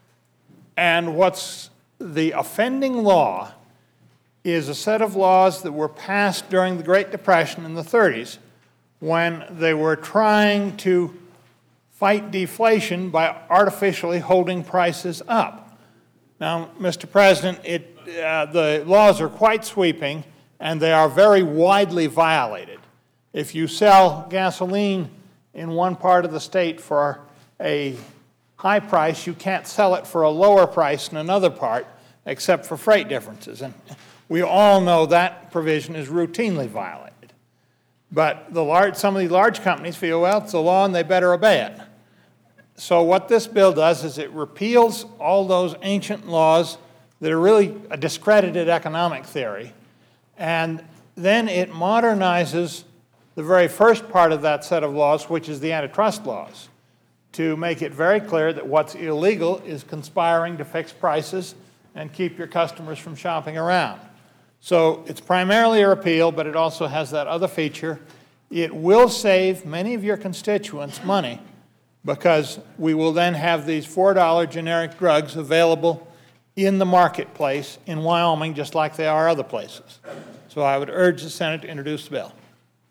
and what's the offending law is a set of laws that were passed during the Great Depression in the thirties when they were trying to fight deflation by artificially holding prices up. Now, Mister President, it, uh, the laws are quite sweeping, and they are very widely violated. If you sell gasoline in one part of the state for a high price, you can't sell it for a lower price in another part, except for freight differences. And we all know that provision is routinely violated. But the large, some of the large companies feel, well, it's a law and they better obey it. So what this bill does is it repeals all those ancient laws that are really a discredited economic theory, and then it modernizes the very first part of that set of laws, which is the antitrust laws, to make it very clear that what's illegal is conspiring to fix prices and keep your customers from shopping around. So it's primarily a repeal, but it also has that other feature. It will save many of your constituents money, because we will then have these four dollar generic drugs available in the marketplace in Wyoming, just like they are other places. So I would urge the Senate to introduce the bill.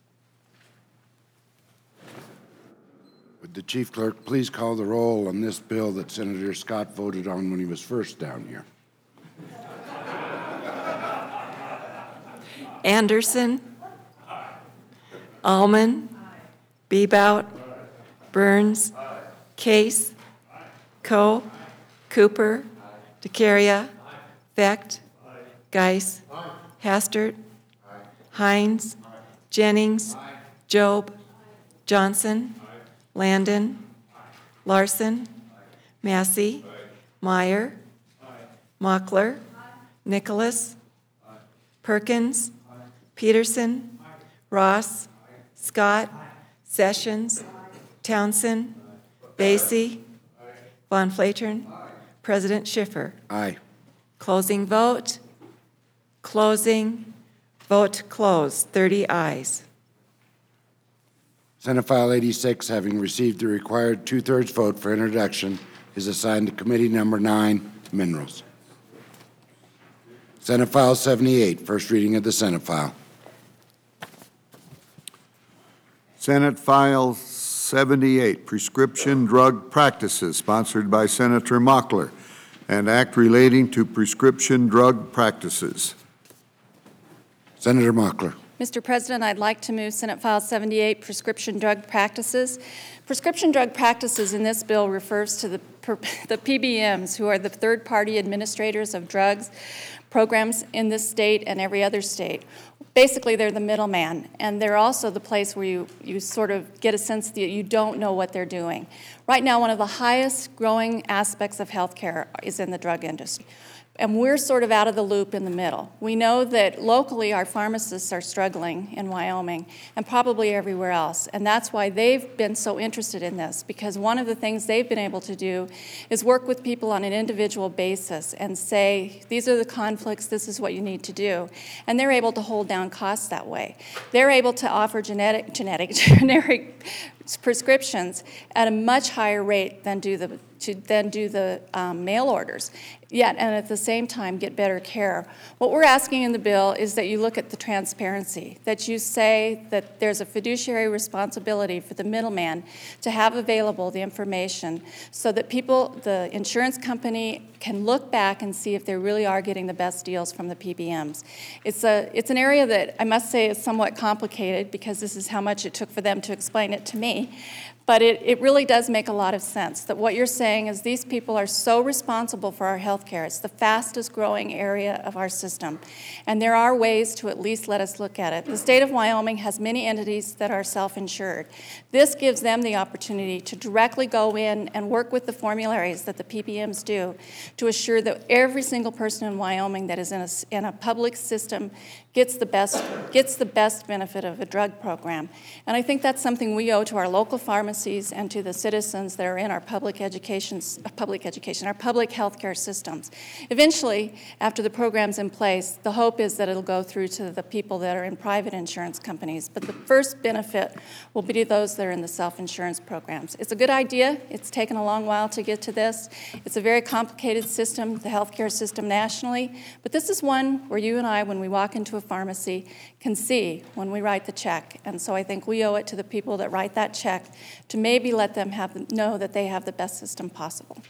Would the Chief Clerk please call the roll on this bill that Senator Scott voted on when he was first down here? Anderson. Alman. Bebout. Burns. Case. Coe. Cooper. DeCaria. Vecht. Geis. Hastert. Hines. Jennings. Job. Johnson. Landon. Larson. Massey. Meyer. Mockler. Nicholas. Perkins. Peterson. Ross. Scott. Sessions. Townsend. Basie. Von Flatern. President Schiffer. Aye. Closing vote. Closing. Vote closed. thirty ayes. Senate File eighty-six, having received the required two-thirds vote for introduction, is assigned to Committee Number nine, Minerals. Senate File seventy-eight, first reading of the Senate File. Senate File seventy-eight, Prescription Drug Practices, sponsored by Senator Mockler, and act relating to prescription drug practices. Senator Mockler. Mister President, I'd like to move Senate File seventy-eight, Prescription Drug Practices. Prescription drug practices in this bill refers to the, the P B Ms, who are the third-party administrators of drugs programs in this state and every other state. basically they're the middleman, and they're also the place where you, you sort of get a sense that you don't know what they're doing. Right now, one of the highest growing aspects of healthcare is in the drug industry. And we're sort of out of the loop in the middle. We know that locally our pharmacists are struggling in Wyoming and probably everywhere else. And that's why they've been so interested in this, because one of the things they've been able to do is work with people on an individual basis and say, these are the conflicts, this is what you need to do. And they're able to hold down costs that way. They're able to offer genetic, genetic, generic prescriptions at a much higher rate than do the to then do the um, mail orders, yet and at the same time get better care. What we're asking in the bill is that you look at the transparency, that you say that there's a fiduciary responsibility for the middleman to have available the information so that people, the insurance company, can look back and see if they really are getting the best deals from the P B Ms. It's, a, it's an area that I must say is somewhat complicated because this is how much it took for them to explain it to me. But it, it really does make a lot of sense that what you're saying is these people are so responsible for our health care. It's the fastest growing area of our system. And there are ways to at least let us look at it. The state of Wyoming has many entities that are self-insured. This gives them the opportunity to directly go in and work with the formularies that the P B Ms do to assure that every single person in Wyoming that is in a, in a public system gets the best gets the best benefit of a drug program. And I think that's something we owe to our local pharmacies and to the citizens that are in our public education, public education, our public healthcare systems. Eventually, after the program's in place, the hope is that it'll go through to the people that are in private insurance companies. But the first benefit will be to those that are in the self-insurance programs. It's a good idea. It's taken a long while to get to this. It's a very complicated system, the healthcare system nationally. But this is one where you and I, when we walk into a pharmacy, can see when we write the check. And so I think we owe it to the people that write that check to maybe let them have know that they have the best system possible.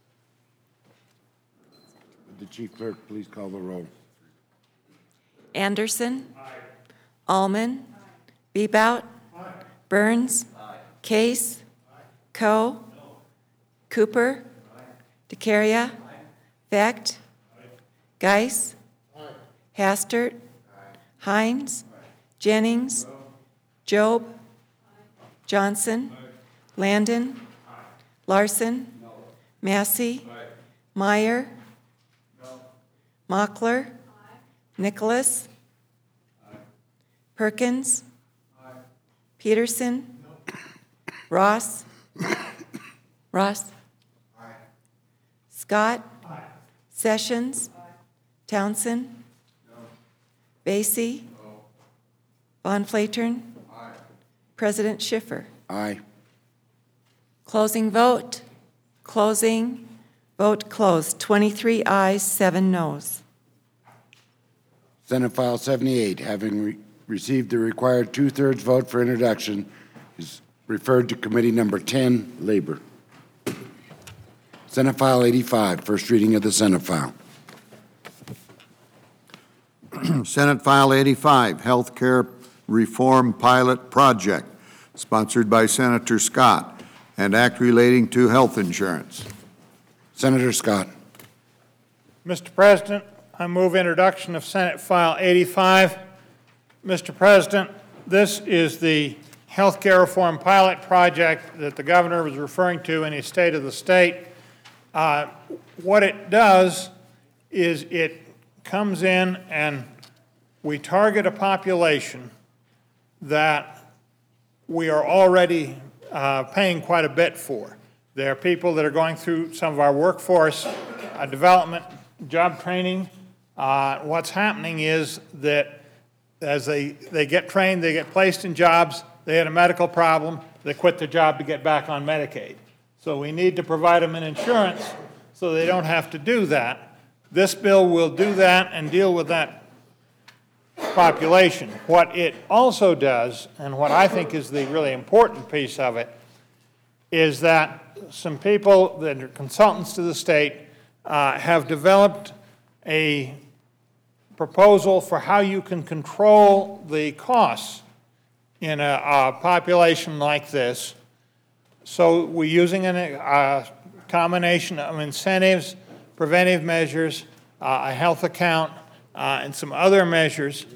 Would the chief clerk please call the roll? Anderson. Aye. Allman. Aye. Bebout. Aye. Burns. Aye. Case. Aye. Coe. No. Cooper. Aye. DeCaria. Aye. Vecht. Aye. Geis. Aye. Hastert. Aye. Hines. Aye. Jennings. No. Job. Aye. Johnson. Aye. Landon. Aye. Larson. No. Massey. Aye. Meyer. No. Mockler. Aye. Nicholas. Aye. Perkins. Aye. Peterson. No. Ross. Ross. Aye. Scott. Aye. Sessions. Aye. Townsend. No. Basie. No. Von Flatern. Aye. President Schiffer. Aye. Closing vote. Closing. Vote closed. twenty-three ayes, seven noes. Senate File seventy-eight, having re- received the required two-thirds vote for introduction, is referred to Committee Number ten, Labor. Senate File eighty-five, first reading of the Senate File. Senate File eighty-five, Healthcare Reform Pilot Project, sponsored by Senator Scott, and act relating to health insurance. Senator Scott. Mister President, I move introduction of Senate File eighty-five. Mister President, this is the healthcare reform pilot project that the governor was referring to in his State of the State. Uh, what it does is it comes in and we target a population that we are already uh, paying quite a bit for. There are people that are going through some of our workforce uh, development, job training. Uh, what's happening is that as they, they get trained, they get placed in jobs, they had a medical problem, they quit their job to get back on Medicaid. So we need to provide them an insurance so they don't have to do that. This bill will do that and deal with that population. What it also does, and what I think is the really important piece of it, is that some people that are consultants to the state uh, have developed a proposal for how you can control the costs in a, a population like this. So we're using an, a combination of incentives, preventive measures, uh, a health account, uh, and some other measures.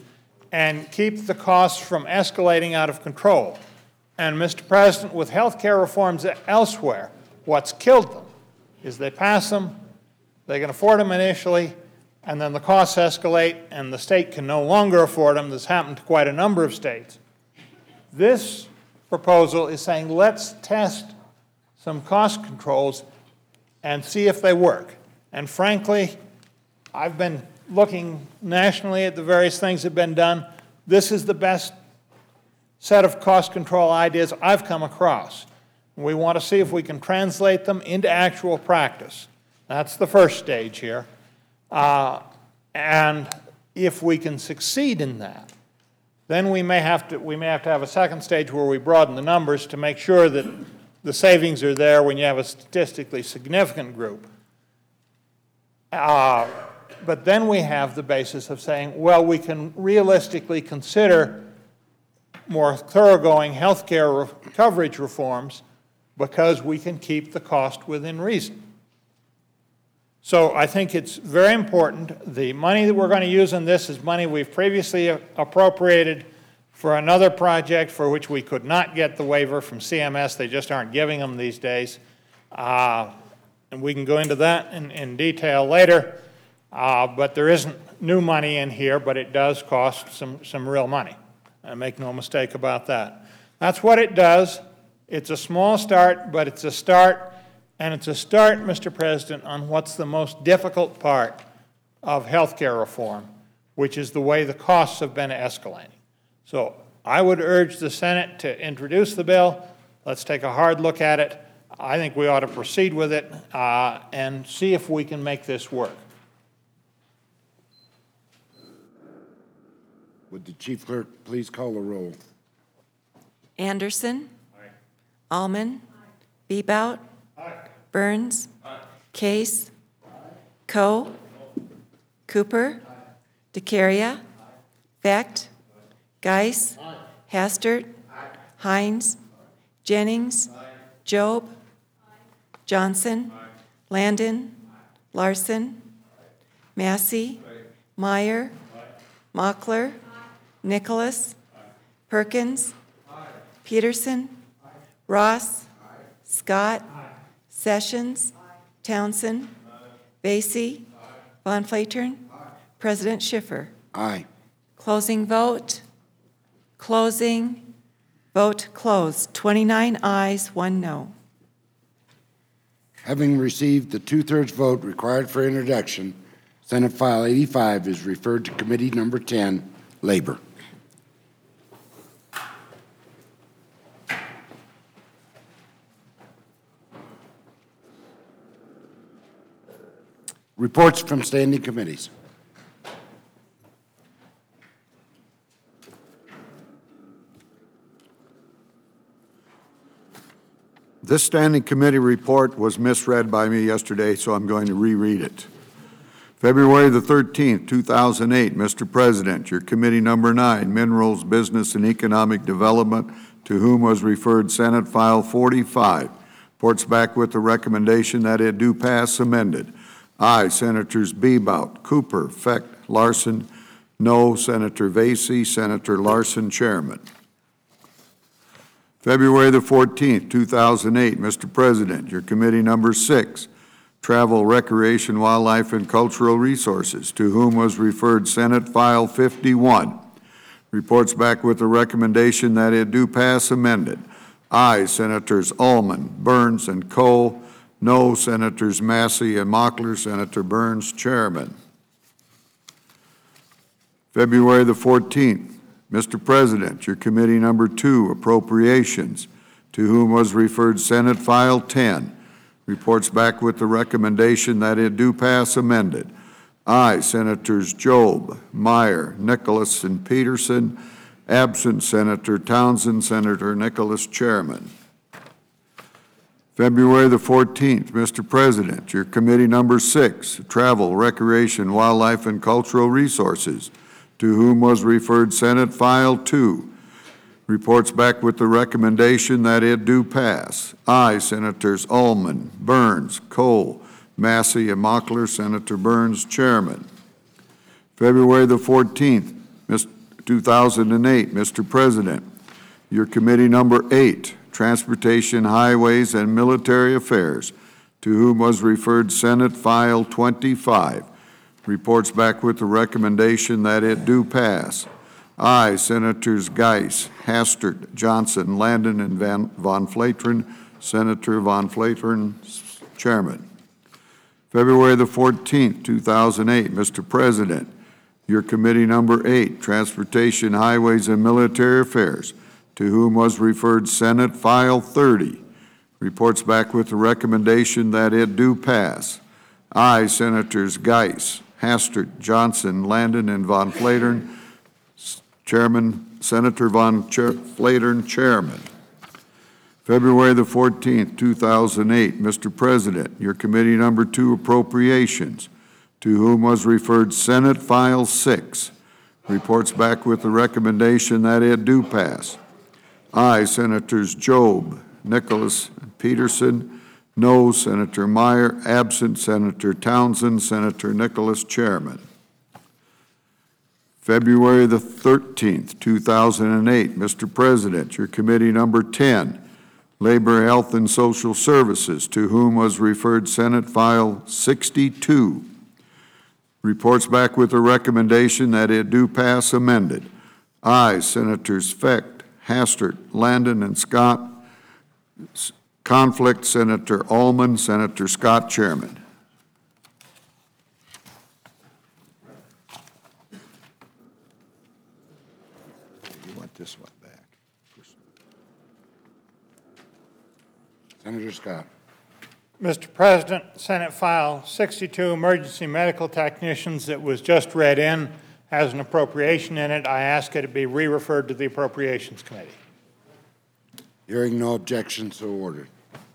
and keep the costs from escalating out of control. And Mister President, with health care reforms elsewhere, what's killed them is they pass them, they can afford them initially, and then the costs escalate, and the state can no longer afford them. This happened to quite a number of states. This proposal is saying, let's test some cost controls and see if they work. And frankly, I've been looking nationally at the various things that have been done. This is the best set of cost control ideas I've come across. We want to see if we can translate them into actual practice. That's the first stage here. Uh, and if we can succeed in that, then we may have to we may have to have a second stage where we broaden the numbers to make sure that the savings are there when you have a statistically significant group. Uh, but then we have the basis of saying, well, we can realistically consider more thoroughgoing health care re- coverage reforms because we can keep the cost within reason. So I think it's very important. The money that we're going to use in this is money we've previously appropriated for another project for which we could not get the waiver from C M S. They just aren't giving them these days. Uh, and we can go into that in, in detail later. Uh, but there isn't new money in here, but it does cost some, some real money. I make no mistake about that. That's what it does. It's a small start, but it's a start. And it's a start, Mister President, on what's the most difficult part of health care reform, which is the way the costs have been escalating. So I would urge the Senate to introduce the bill. Let's take a hard look at it. I think we ought to proceed with it uh, and see if we can make this work. Would the chief clerk please call the roll? Anderson. Aye. Alman. Aye. Bebout. Aye. Burns. Aye. Case. Aye. Coe. Aye. Cooper. Aye. DeCaria. Vecht. Geis. Aye. Hastert. Aye. Hines. Aye. Jennings. Aye. Job. Aye. Johnson. Aye. Landon. Aye. Larson. Aye. Massey. Aye. Meyer. Aye. Mockler. Aye. Nicholas. Aye. Perkins. Aye. Peterson. Aye. Ross. Aye. Scott. Aye. Sessions. Aye. Townsend. Aye. Basie. Aye. Von Flatern. Aye. President Schiffer. Aye. Closing vote. Closing. Vote closed. twenty-nine ayes, one no. Having received the two-thirds vote required for introduction, Senate File eighty-five is referred to Committee Number ten, Labor. Reports from standing committees. This standing committee report was misread by me yesterday, so I'm going to reread it. February the thirteenth, two thousand eight, Mister President, your committee number nine, Minerals, Business, and Economic Development, to whom was referred Senate File forty-five, reports back with the recommendation that it do pass amended. Aye, Senators Bebout, Cooper, Vecht, Larson. No, Senator Vacy, Senator Larson, Chairman. February the fourteenth, two thousand eight, Mister President, your committee number six, Travel, Recreation, Wildlife, and Cultural Resources, to whom was referred Senate File fifty-one, reports back with the recommendation that it do pass amended. Aye, Senators Alman, Burns, and Coe. No, Senators Massey and Mockler, Senator Burns, Chairman. February the fourteenth, Mister President, your committee number two, Appropriations, to whom was referred Senate File ten, reports back with the recommendation that it do pass amended. Aye, Senators Job, Meyer, Nicholas, and Peterson. Absent, Senator Townsend, Senator Nicholas, Chairman. February the fourteenth, Mister President, your committee number six, Travel, Recreation, Wildlife, and Cultural Resources, to whom was referred Senate File two, reports back with the recommendation that it do pass. Aye, Senators Alman, Burns, Coe, Massey, and Mockler, Senator Burns, Chairman. February the fourteenth, two thousand eight. Mister President, your committee number eight, Transportation, Highways, and Military Affairs, to whom was referred Senate File twenty-five, reports back with the recommendation that it do pass. I, Senators Geis, Hastert, Johnson, Landon, and Van, Von Flateren. Senator Von Flateren, Chairman. February the fourteenth, two thousand eight. Mister President, your committee number eight, Transportation, Highways, and Military Affairs, to whom was referred Senate File thirty, reports back with the recommendation that it do pass. I, Senators Geis, Hastert, Johnson, Landon, and Von Flateren. Chairman, Senator Von Flateren, Chairman. February the fourteenth, two thousand eight. Mister President, your committee number two, Appropriations, to whom was referred Senate File six, reports back with the recommendation that it do pass. I, Senators Job, Nicholas, Peterson. No, Senator Meyer. Absent, Senator Townsend. Senator Nicholas, Chairman. February the thirteenth, two thousand eight. Mister President, your committee number ten, Labor, Health, and Social Services, to whom was referred Senate File sixty-two, reports back with a recommendation that it do pass amended. I, Senators Fecht, Hastert, Landon, and Scott. Conflict, Senator Allman. Senator Scott, Chairman. This one back. Senator Scott. Mister President, Senate File sixty-two, Emergency Medical Technicians, that was just read in, has an appropriation in it. I ask it to be re-referred to the Appropriations Committee. Hearing no objection, so ordered.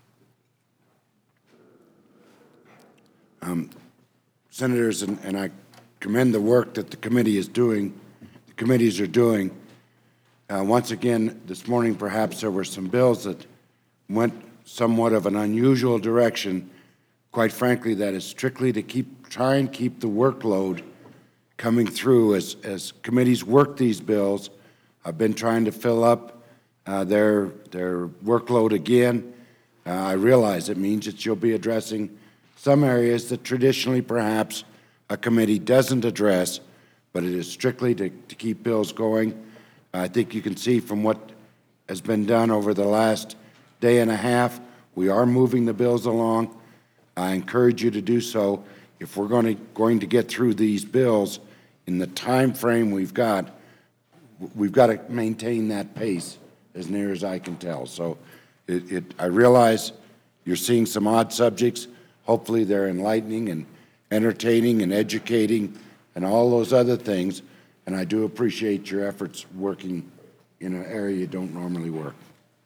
Um, Senators, and, and I commend the work that the committee is doing, the committees are doing. Uh, once again, this morning, perhaps there were some bills that went somewhat of an unusual direction. Quite frankly, that is strictly to keep, try and keep the workload coming through as, as committees work these bills. I've been trying to fill up uh, their, their workload again. Uh, I realize it means that you'll be addressing some areas that traditionally perhaps a committee doesn't address, but it is strictly to, to keep bills going. I think you can see from what has been done over the last day and a half, we are moving the bills along. I encourage you to do so. If we're going to, going to get through these bills in the time frame we've got, we've got to maintain that pace as near as I can tell. So it, it, I realize you're seeing some odd subjects. Hopefully they're enlightening and entertaining and educating and all those other things. And I do appreciate your efforts working in an area you don't normally work.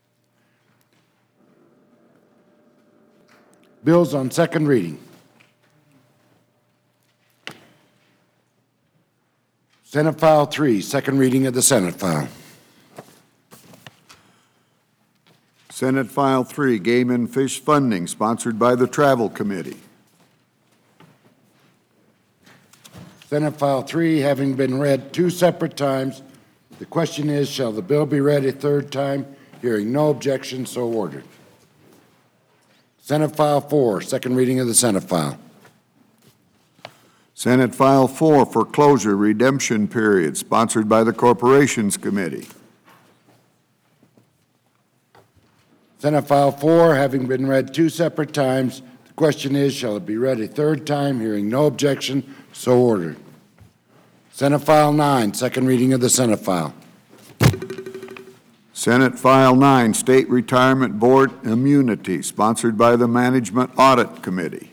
Bills on second reading. Senate File three, second reading of the Senate File. Senate File three, Game and Fish Funding, sponsored by the Travel Committee. Senate File three, having been read two separate times, the question is, shall the bill be read a third time? Hearing no objection, so ordered. Senate File four, second reading of the Senate File. Senate File four, Foreclosure Redemption Period, sponsored by the Corporations Committee. Senate File four, having been read two separate times, the question is, shall it be read a third time? Hearing no objection, so ordered. Senate File nine, second reading of the Senate File. Senate File nine, State Retirement Board Immunity, sponsored by the Management Audit Committee.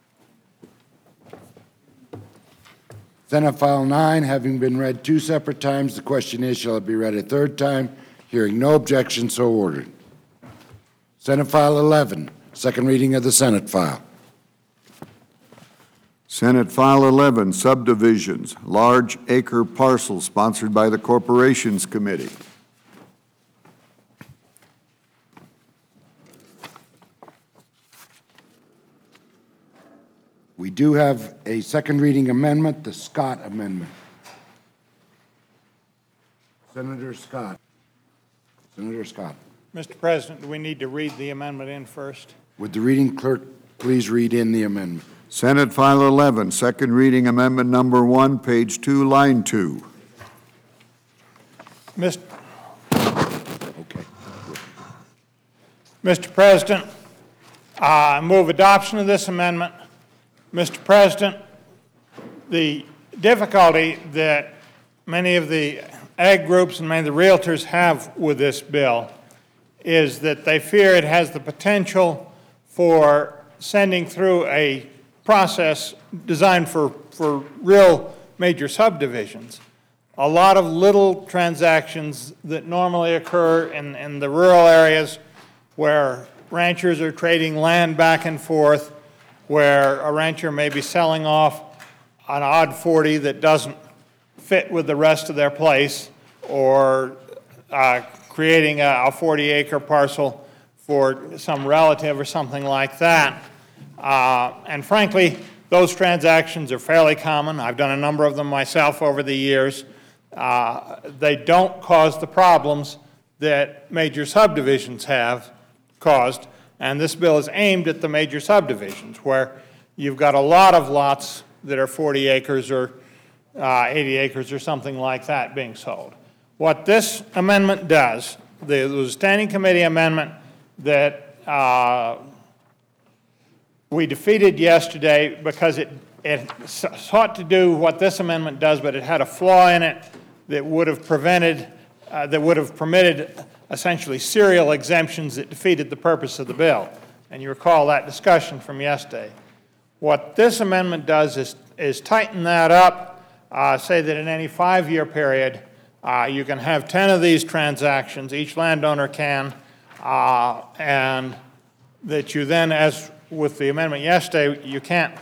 Senate File nine, having been read two separate times, the question is, shall it be read a third time? Hearing no objection, so ordered. Senate File eleven, second reading of the Senate File. Senate File eleven, Subdivisions, Large Acre Parcels, sponsored by the Corporations Committee. We do have a second reading amendment, the Scott Amendment. Senator Scott. Senator Scott. Mister President, do we need to read the amendment in first? Would the reading clerk please read in the amendment? Senate File eleven, second reading amendment number one, page two, line two. Mister Okay. Mister President, I move adoption of this amendment. Mister President, the difficulty that many of the ag groups and many of the realtors have with this bill is that they fear it has the potential for sending through a process designed for, for real major subdivisions. A lot of little transactions that normally occur in, in the rural areas where ranchers are trading land back and forth, where a rancher may be selling off an odd forty that doesn't fit with the rest of their place, or uh, creating a forty acre parcel for some relative or something like that. Uh, and frankly, those transactions are fairly common. I've done a number of them myself over the years. Uh, they don't cause the problems that major subdivisions have caused, and this bill is aimed at the major subdivisions where you've got a lot of lots that are forty acres or uh, eighty acres or something like that being sold. What this amendment does, there was a standing committee amendment that uh, we defeated yesterday because it, it sought to do what this amendment does, but it had a flaw in it that would have prevented, uh, that would have permitted essentially serial exemptions that defeated the purpose of the bill. And you recall that discussion from yesterday. What this amendment does is, is tighten that up, uh, say that in any five-year period, uh, you can have ten of these transactions, each landowner can, uh, and that you then, as with the amendment yesterday, you can't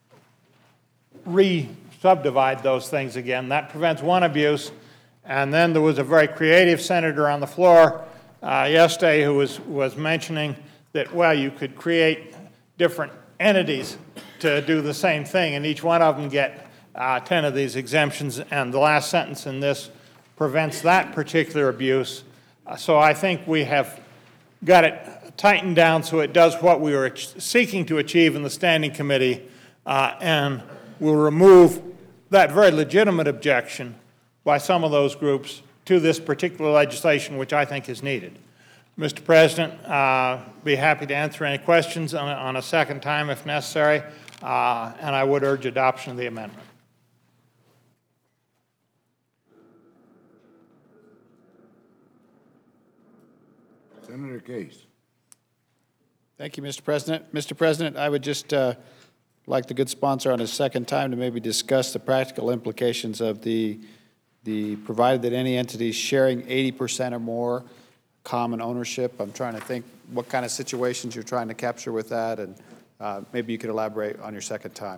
re-subdivide those things again. That prevents one abuse. And then there was a very creative senator on the floor uh, yesterday who was, was mentioning that, well, you could create different entities to do the same thing, and each one of them get uh, ten of these exemptions, and the last sentence in this prevents that particular abuse. Uh, so I think we have got it tightened down so it does what we were seeking to achieve in the standing committee, uh, and will remove that very legitimate objection by some of those groups to this particular legislation, which I think is needed. Mister President, uh, be happy to answer any questions on a, on a second time if necessary, uh, and I would urge adoption of the amendment. Senator Case. Thank you, Mister President. Mister President, I would just uh, like the good sponsor on his second time to maybe discuss the practical implications of the, the provided that any entity sharing eighty percent or more common ownership. I'm trying to think what kind of situations you're trying to capture with that, and uh, maybe you could elaborate on your second time.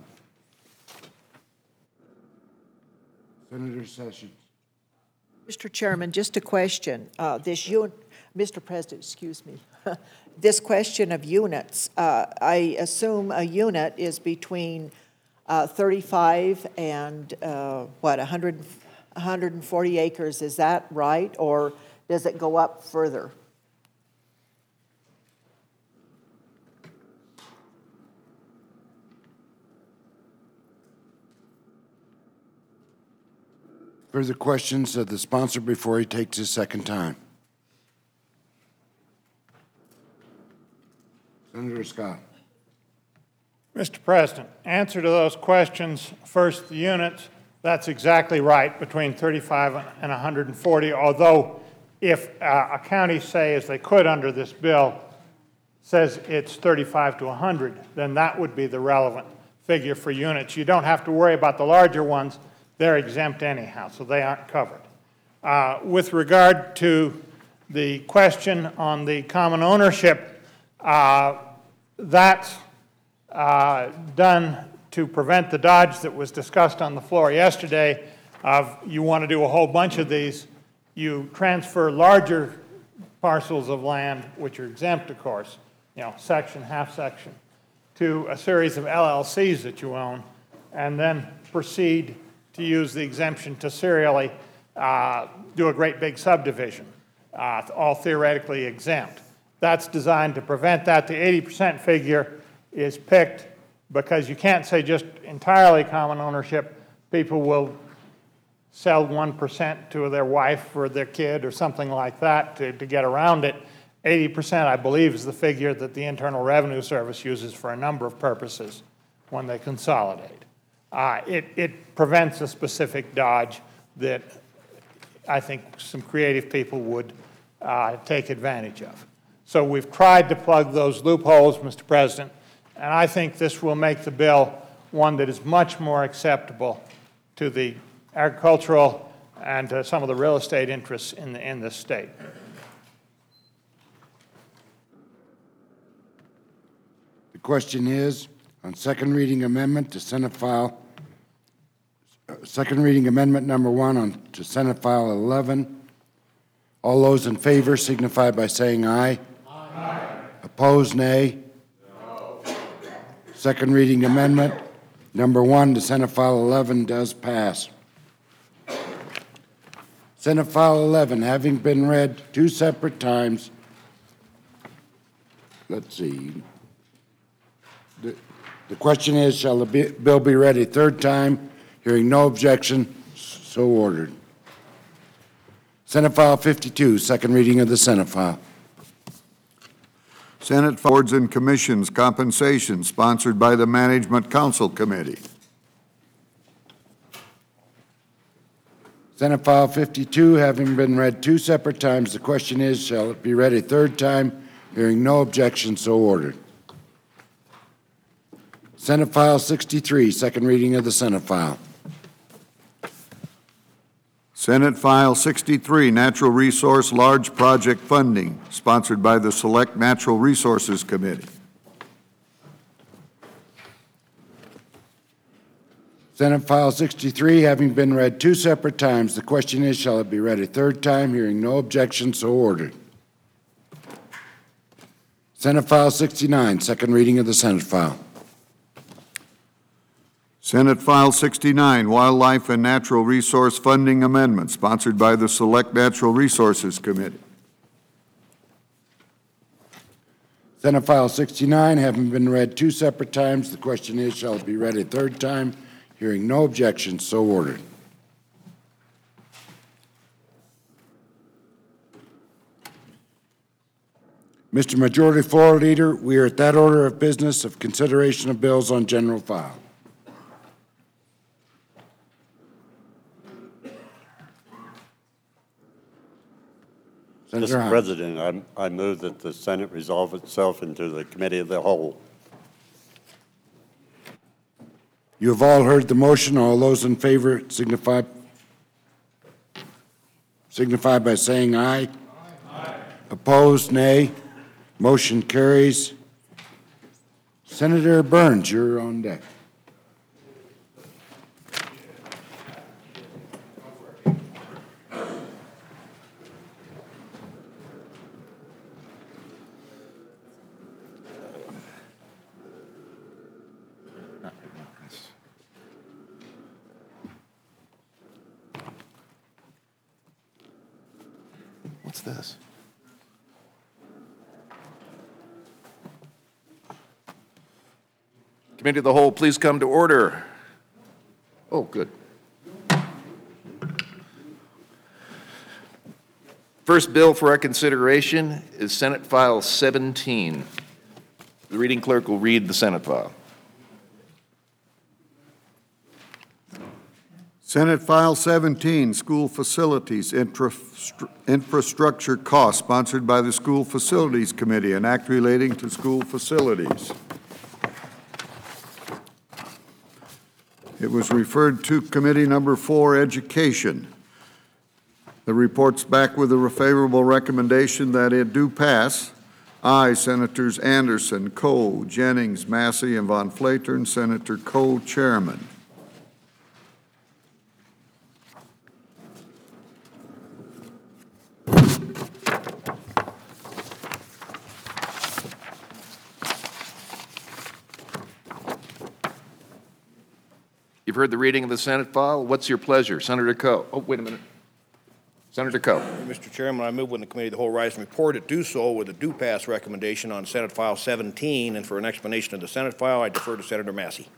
Senator Sessions. Mister Chairman, just a question. Uh, this un- Mister President, excuse me. This question of units, uh, I assume a unit is between uh, thirty-five and uh, what, one hundred, one hundred forty acres. Is that right, or does it go up further? Further questions of the sponsor before he takes his second time? Senator Scott. Mister President, answer to those questions. First, the units, that's exactly right, between thirty-five and one hundred forty, although if uh, a county, say, as they could under this bill, says it's thirty-five to one hundred, then that would be the relevant figure for units. You don't have to worry about the larger ones. They're exempt anyhow, so they aren't covered. Uh, with regard to the question on the common ownership, uh, that's uh, done to prevent the dodge that was discussed on the floor yesterday of you want to do a whole bunch of these, you transfer larger parcels of land, which are exempt, of course, you know, section, half section, to a series of L L Cs that you own, and then proceed to use the exemption to serially uh, do a great big subdivision, uh, all theoretically exempt. That's designed to prevent that. The eighty percent figure is picked because you can't say just entirely common ownership. People will sell one percent to their wife or their kid or something like that to, to get around it. eighty percent, I believe, is the figure that the Internal Revenue Service uses for a number of purposes when they consolidate. Uh, it, it prevents a specific dodge that I think some creative people would uh, take advantage of. So we've tried to plug those loopholes, Mister President, and I think this will make the bill one that is much more acceptable to the agricultural and to some of the real estate interests in, the, in this state. The question is, on second reading amendment to Senate File, uh, second reading amendment number one on to Senate File eleven. All those in favor signify by saying aye. Aye. Opposed, nay. No. Second reading amendment number one to Senate File eleven does pass. Senate File eleven, having been read two separate times, let's see. The, the question is, shall the bill be read a third time? Hearing no objection, so ordered. Senate File fifty-two, second reading of the Senate File. Senate Boards and Commissions Compensation, sponsored by the Management Council Committee. Senate File fifty-two, having been read two separate times, the question is, shall it be read a third time? Hearing no objection, so ordered. Senate File sixty-three, second reading of the Senate File. Senate File sixty-three, Natural Resource Large Project Funding, sponsored by the Select Natural Resources Committee. Senate File sixty-three, having been read two separate times, the question is, shall it be read a third time? Hearing no objection, so ordered. Senate File sixty-nine, second reading of the Senate File. Senate File sixty-nine, Wildlife and Natural Resource Funding Amendment, sponsored by the Select Natural Resources Committee. Senate File sixty-nine, having been read two separate times, the question is, shall it be read a third time? Hearing no objection, so ordered. Mister Majority Floor Leader, we are at that order of business of consideration of bills on general file. Mister President, I, I move that the Senate resolve itself into the Committee of the Whole. You have all heard the motion. All those in favor signify, signify by saying aye. Aye. Opposed, nay. Motion carries. Senator Burns, you're on deck. What's this? Committee of the Whole, please come to order. Oh, good. First bill for our consideration is Senate File seventeen. The reading clerk will read the Senate file. Senate File seventeen, School Facilities Infra Infrastructure Costs, sponsored by the School Facilities Committee, an act relating to school facilities. It was referred to Committee Number Four, Education. The report's back with a favorable recommendation that it do pass. Aye, Senators Anderson, Coe, Jennings, Massey, and Von Flatern. Senator Coe, Chairman. You've heard the reading of the Senate file. What's your pleasure? Senator Coe. Oh, wait a minute. Senator Coe. Mister Chairman, I move when the Committee of the Whole rise and report it do so with a do pass recommendation on Senate File seventeen, and for an explanation of the Senate file, I defer to Senator Massey.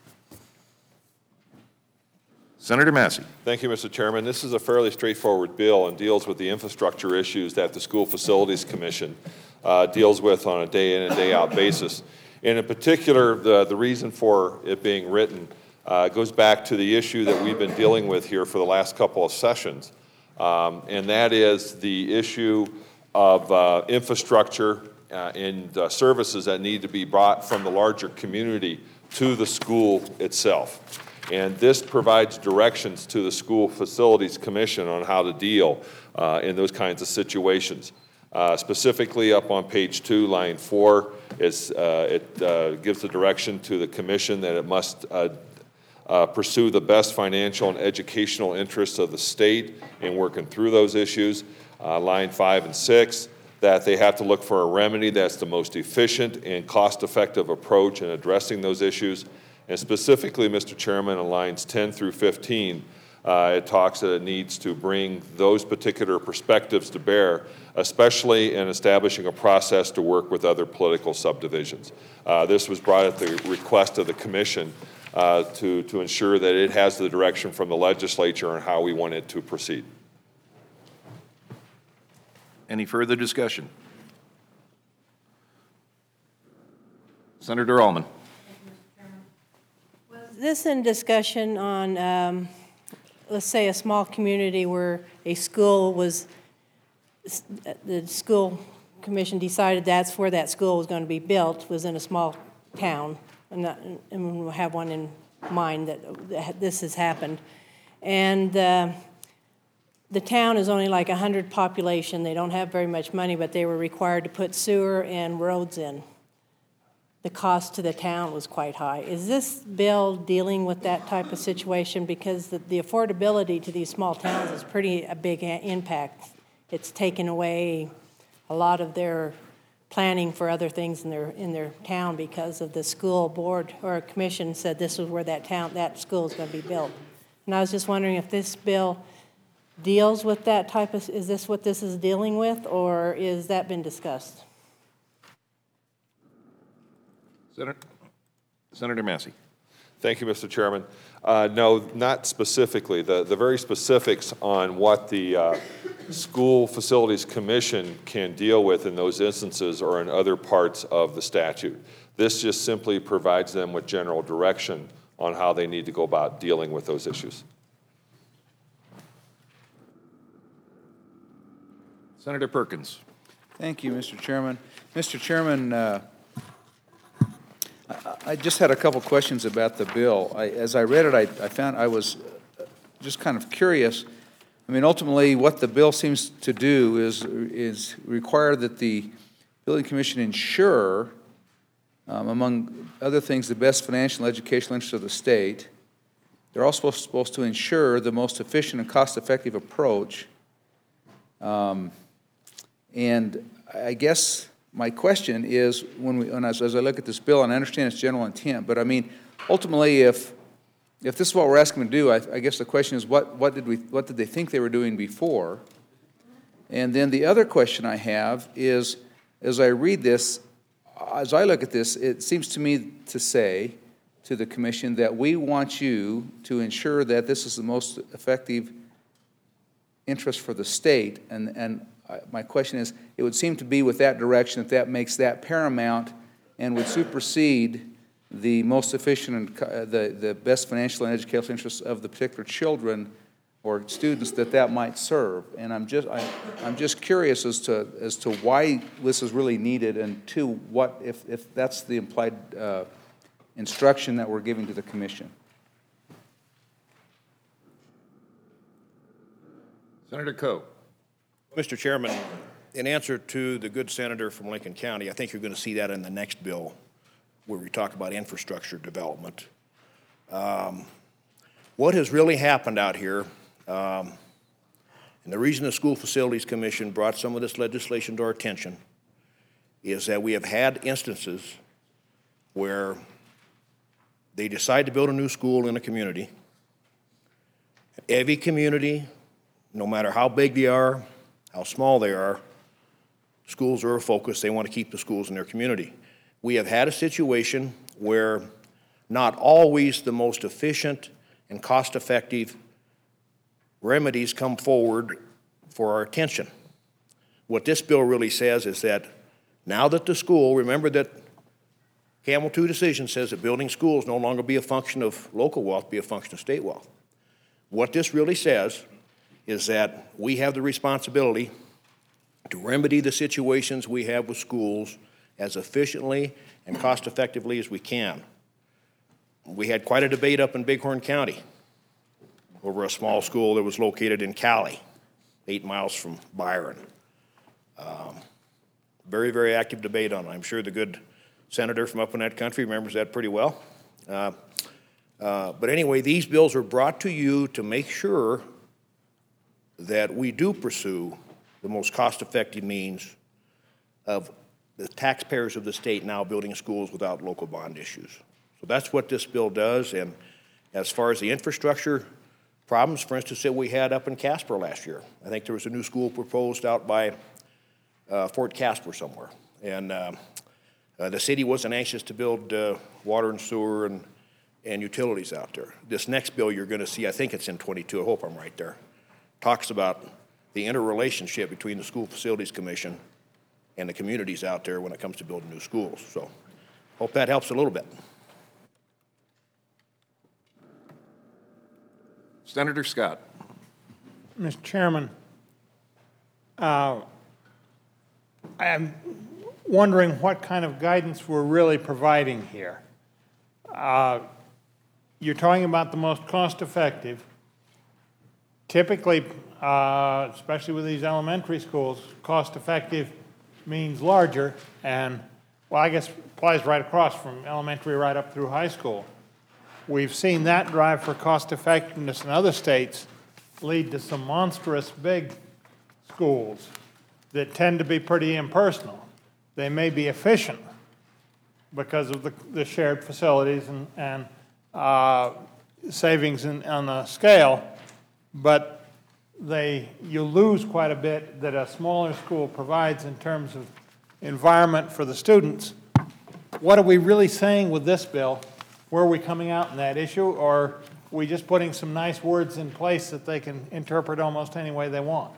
Senator Massey. Thank you, Mister Chairman. This is a fairly straightforward bill and deals with the infrastructure issues that the School Facilities Commission uh, deals with on a day-in and day-out basis. And in particular, the, the reason for it being written uh, goes back to the issue that we've been dealing with here for the last couple of sessions, um, and that is the issue of uh, infrastructure uh, and uh, services that need to be brought from the larger community to the school itself. And this provides directions to the School Facilities Commission on how to deal uh, in those kinds of situations. Uh, specifically up on page two, line four, is, uh, it uh, gives the direction to the commission that it must uh, uh, pursue the best financial and educational interests of the state in working through those issues. Uh, line five and six, that they have to look for a remedy that's the most efficient and cost-effective approach in addressing those issues. And specifically, Mister Chairman, in lines ten through fifteen, uh, it talks that it needs to bring those particular perspectives to bear, especially in establishing a process to work with other political subdivisions. Uh, this was brought at the request of the Commission uh, to, to ensure that it has the direction from the legislature on how we want it to proceed. Any further discussion? Senator Allman. This in discussion on, um, let's say, a small community where a school was, the school commission decided that's where that school was going to be built, was in a small town, and, not, and we'll have one in mind that, that this has happened. And uh, the town is only like one hundred population. They don't have very much money, but they were required to put sewer and roads in. The cost to the town was quite high. Is this bill dealing with that type of situation? Because the, the affordability to these small towns is pretty a big a- impact. It's taken away a lot of their planning for other things in their in their town because of the school board or commission said this was where that town that school is going to be built. And I was just wondering if this bill deals with that type of. Is this what this is dealing with, or is that been discussed? Senator, Senator Massey. Thank you, Mister Chairman. Uh, no, not specifically. The, the very specifics on what the uh, School Facilities Commission can deal with in those instances are in other parts of the statute. This just simply provides them with general direction on how they need to go about dealing with those issues. Senator Perkins. Thank you, Mister Chairman. Mister Chairman, uh, I just had a couple questions about the bill. I, as I read it, I, I found I was just kind of curious. I mean, ultimately, what the bill seems to do is is require that the Building Commission ensure, um, among other things, the best financial and educational interests of the state. They're also supposed to ensure the most efficient and cost-effective approach. Um, and I guess my question is, when we, when as, as I look at this bill, and I understand its general intent, but I mean, ultimately, if if this is what we're asking them to do, I, I guess the question is, what what did we what did they think they were doing before? And then the other question I have is, as I read this, as I look at this, it seems to me to say to the commission that we want you to ensure that this is the most effective interest for the state, and and. My question is, it would seem to be with that direction that that makes that paramount and would supersede the most efficient and uh, the, the best financial and educational interests of the particular children or students that that might serve. And I'm just, I, I'm just curious as to as to why this is really needed, and two, what if, if that's the implied uh, instruction that we're giving to the commission. Senator Coe. Mister Chairman, in answer to the good senator from Lincoln County, I think you're going to see that in the next bill where we talk about infrastructure development. Um, what has really happened out here, um, and the reason the School Facilities Commission brought some of this legislation to our attention, is that we have had instances where they decide to build a new school in a community. Every community no matter how big they are, how small they are, schools are a focus. They want to keep the schools in their community. We have had a situation where not always the most efficient and cost-effective remedies come forward for our attention. What this bill really says is that now that the school, remember that Camel two decision says that building schools no longer be a function of local wealth, be a function of state wealth. What this really says is that we have the responsibility to remedy the situations we have with schools as efficiently and cost-effectively as we can. We had quite a debate up in Bighorn County over a small school that was located in Cali, eight miles from Byron. Um, very, very active debate on it. I'm sure the good senator from up in that country remembers that pretty well. Uh, uh, but anyway, these bills are brought to you to make sure that we do pursue the most cost-effective means of the taxpayers of the state now building schools without local bond issues. So that's what this bill does. And as far as the infrastructure problems, for instance, that we had up in Casper last year, I think there was a new school proposed out by uh, Fort Casper somewhere. And uh, uh, the city wasn't anxious to build uh, water and sewer and, and utilities out there. This next bill you're going to see, I think it's in twenty-two, I hope I'm right there, talks about the interrelationship between the School Facilities Commission and the communities out there when it comes to building new schools. So hope that helps a little bit. Senator Scott. Mister Chairman, uh, I'm wondering what kind of guidance we're really providing here. Uh, you're talking about the most cost-effective. Typically, uh, especially with these elementary schools, cost-effective means larger, and, well, I guess applies right across from elementary right up through high school. We've seen that drive for cost-effectiveness in other states lead to some monstrous big schools that tend to be pretty impersonal. They may be efficient because of the, the shared facilities and, and uh, savings in, on the scale, but they, you lose quite a bit that a smaller school provides in terms of environment for the students. What are we really saying with this bill? Where are we coming out in that issue, or are we just putting some nice words in place that they can interpret almost any way they want?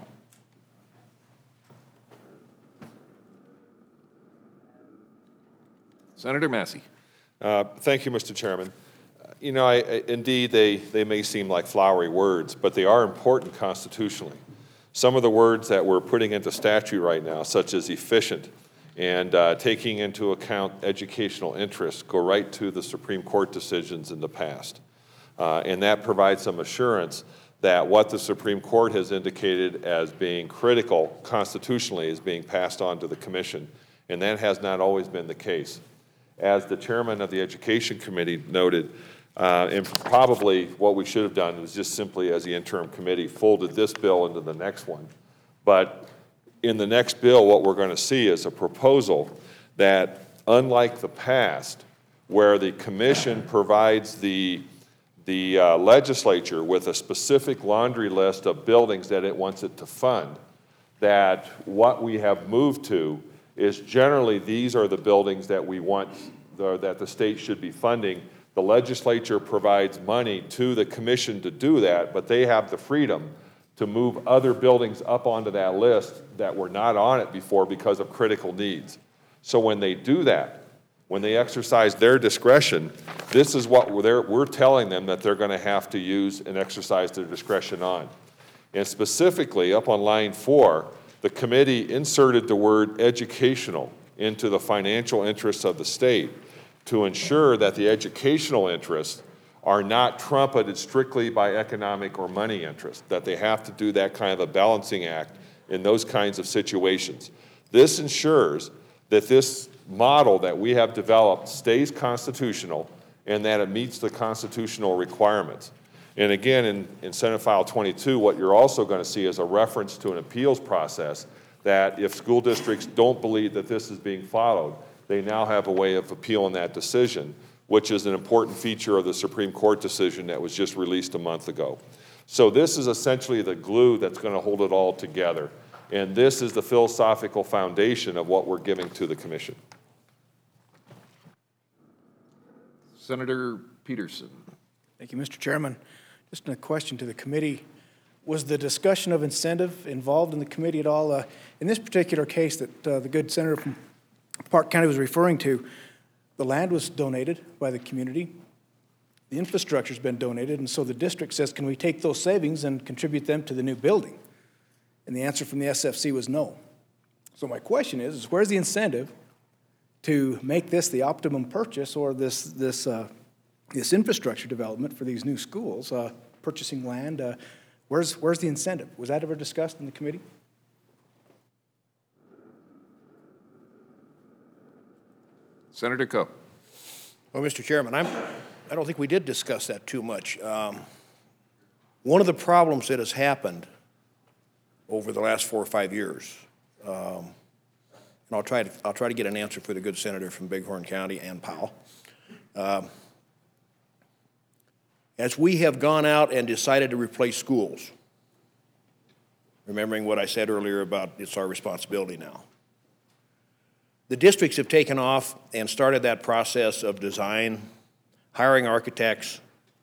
Senator Massey. Uh, thank you, Mister Chairman. Uh, you know, I, I, indeed, they, they may seem like flowery words, but they are important constitutionally. Some of the words that we're putting into statute right now, such as efficient and uh, taking into account educational interests, go right to the Supreme Court decisions in the past. Uh, and that provides some assurance that what the Supreme Court has indicated as being critical constitutionally is being passed on to the Commission, and that has not always been the case. As the chairman of the Education Committee noted, uh, and probably what we should have done was just simply, as the interim committee, folded this bill into the next one. But in the next bill, what we're going to see is a proposal that, unlike the past, where the commission provides the, the uh, legislature with a specific laundry list of buildings that it wants it to fund, that what we have moved to is generally these are the buildings that we want, the, that the state should be funding. The legislature provides money to the commission to do that, but they have the freedom to move other buildings up onto that list that were not on it before because of critical needs. So when they do that, when they exercise their discretion, this is what we're, we're telling them that they're going to have to use and exercise their discretion on. And specifically, up on line four, the committee inserted the word educational into the financial interests of the state to ensure that the educational interests are not trumpeted strictly by economic or money interest, that they have to do that kind of a balancing act in those kinds of situations. This ensures that this model that we have developed stays constitutional and that it meets the constitutional requirements. And again, in, in Senate File twenty-two, what you're also going to see is a reference to an appeals process that if school districts don't believe that this is being followed, they now have a way of appealing that decision, which is an important feature of the Supreme Court decision that was just released a month ago. So this is essentially the glue that's going to hold it all together. And this is the philosophical foundation of what we're giving to the commission. Senator Peterson. Thank you, Mister Chairman. Just a question to the committee. Was the discussion of incentive involved in the committee at all? Uh, in this particular case that uh, the good senator from Park County was referring to, the land was donated by the community. The infrastructure's been donated, and so the district says, can we take those savings and contribute them to the new building? And the answer from the S F C was no. So my question is, is where's the incentive to make this the optimum purchase or this, this, uh, this infrastructure development for these new schools, uh, purchasing land? Uh, where's, where's the incentive? Was that ever discussed in the committee? Senator Coe. Well, Mister Chairman, I'm, I don't think we did discuss that too much. Um, one of the problems that has happened over the last four or five years, um, and I'll try to I'll try to get an answer for the good senator from Bighorn County and Powell. Um, as we have gone out and decided to replace schools, remembering what I said earlier about it's our responsibility now, the districts have taken off and started that process of design, hiring architects.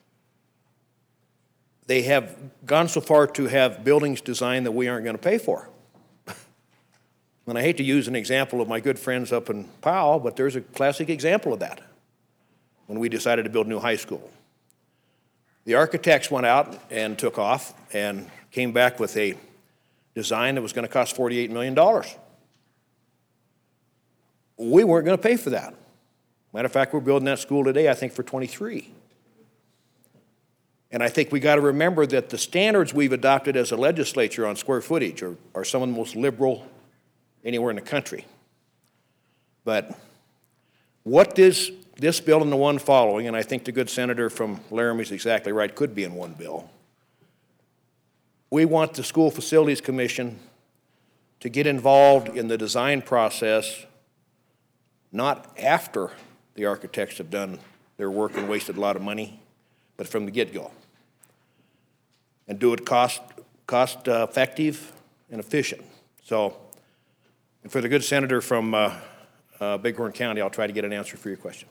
They have gone so far to have buildings designed that we aren't going to pay for. And I hate to use an example of my good friends up in Powell, but there's a classic example of that when we decided to build a new high school. The architects went out and took off and came back with a design that was going to cost forty-eight million dollars. We weren't going to pay for that. Matter of fact, we're building that school today, I think, for twenty-three. And I think we got to remember that the standards we've adopted as a legislature on square footage are, are some of the most liberal anywhere in the country. But what this, this bill and the one following, and I think the good senator from Laramie is exactly right, could be in one bill. We want the School Facilities Commission to get involved in the design process, not after the architects have done their work and wasted a lot of money, but from the get-go. And do it cost, cost uh, effective and efficient. So, and for the good senator from uh, uh, Bighorn County, I'll try to get an answer for your question.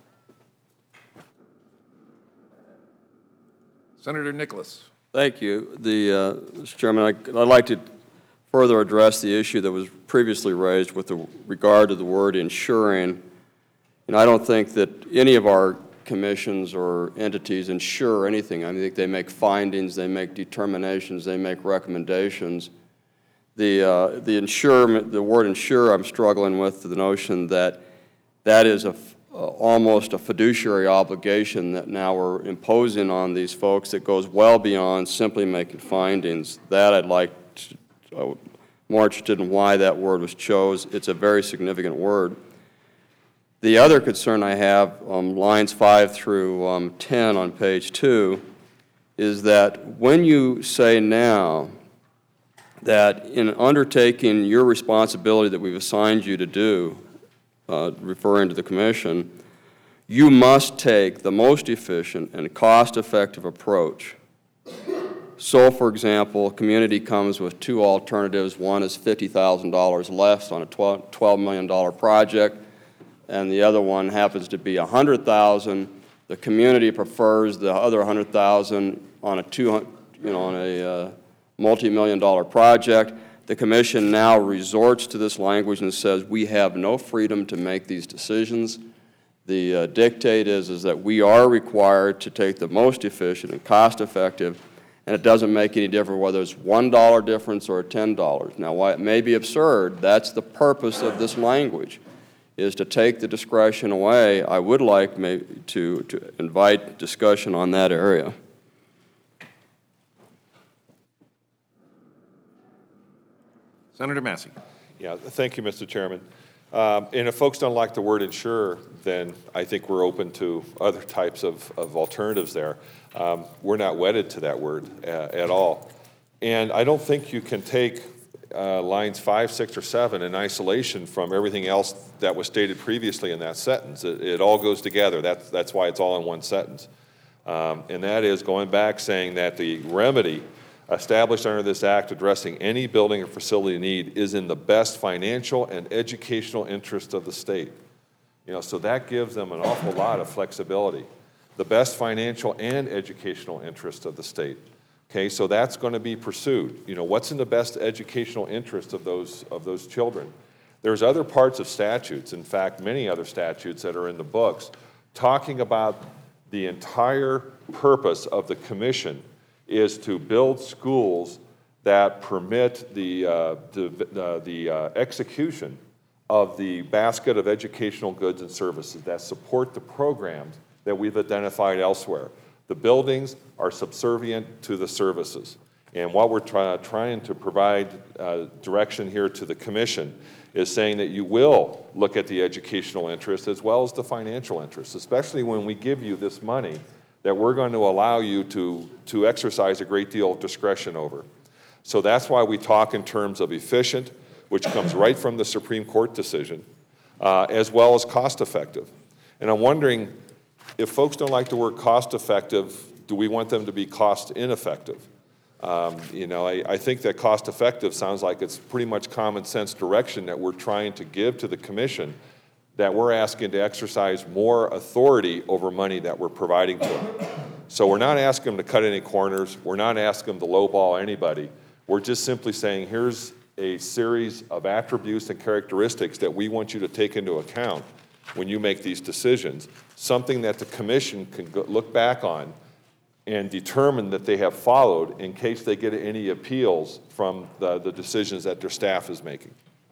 Senator Nicholas. Thank you. The, uh, Mister Chairman, I, I'd like to further address the issue that was previously raised with the regard to the word ensuring. And I don't think that any of our commissions or entities insure anything. I think they make findings, they make determinations, they make recommendations. The, uh, the insure, the word insure, I'm struggling with the notion that that is a, uh, almost a fiduciary obligation that now we're imposing on these folks that goes well beyond simply making findings. That I'd like to, uh, more interested in why that word was chose. It's a very significant word. The other concern I have, um, lines five through um, ten on page two, is that when you say now that in undertaking your responsibility that we've assigned you to do, uh, referring to the commission, you must take the most efficient and cost-effective approach. So, for example, a community comes with two alternatives. One is fifty thousand dollars less on a twelve million dollar project, and the other one happens to be one hundred thousand dollars. The community prefers the other one hundred thousand dollars on a two, you know, on a uh, multi-million dollar project. The commission now resorts to this language and says we have no freedom to make these decisions. The uh, dictate is, is that we are required to take the most efficient and cost-effective, and it doesn't make any difference whether it's one dollar difference or ten dollars. Now, while it may be absurd, that's the purpose of this language, is to take the discretion away. I would like maybe to, to invite discussion on that area. Senator Massey. Yeah, thank you, Mister Chairman. Um, and if folks don't like the word insure, then I think we're open to other types of, of alternatives there. Um, we're not wedded to that word uh, at all. And I don't think you can take uh, lines five, six, or seven in isolation from everything else that was stated previously in that sentence. It, it all goes together. That's, that's why it's all in one sentence. Um, and that is going back saying that the remedy established under this act addressing any building or facility need is in the best financial and educational interest of the state. You know, so that gives them an awful lot of flexibility. The best financial and educational interest of the state. Okay, so that's going to be pursued. You know, what's in the best educational interest of those, of those children? There's other parts of statutes, in fact, many other statutes that are in the books, talking about the entire purpose of the commission is to build schools that permit the, uh, the, uh, the uh, execution of the basket of educational goods and services that support the programs that we've identified elsewhere. The buildings are subservient to the services. And what we're try, trying to provide uh, direction here to the commission is saying that you will look at the educational interest as well as the financial interest, especially when we give you this money that we're going to allow you to, to exercise a great deal of discretion over. So that's why we talk in terms of efficient, which comes right from the Supreme Court decision, uh, as well as cost-effective. And I'm wondering, if folks don't like the word cost-effective, do we want them to be cost-ineffective? Um, you know, I, I think that cost-effective sounds like it's pretty much common sense direction that we're trying to give to the commission, that we're asking to exercise more authority over money that we're providing to them. So we're not asking them to cut any corners. We're not asking them to lowball anybody. We're just simply saying, here's a series of attributes and characteristics that we want you to take into account when you make these decisions, something that the commission can go, look back on and determine that they have followed in case they get any appeals from the, the decisions that their staff is making.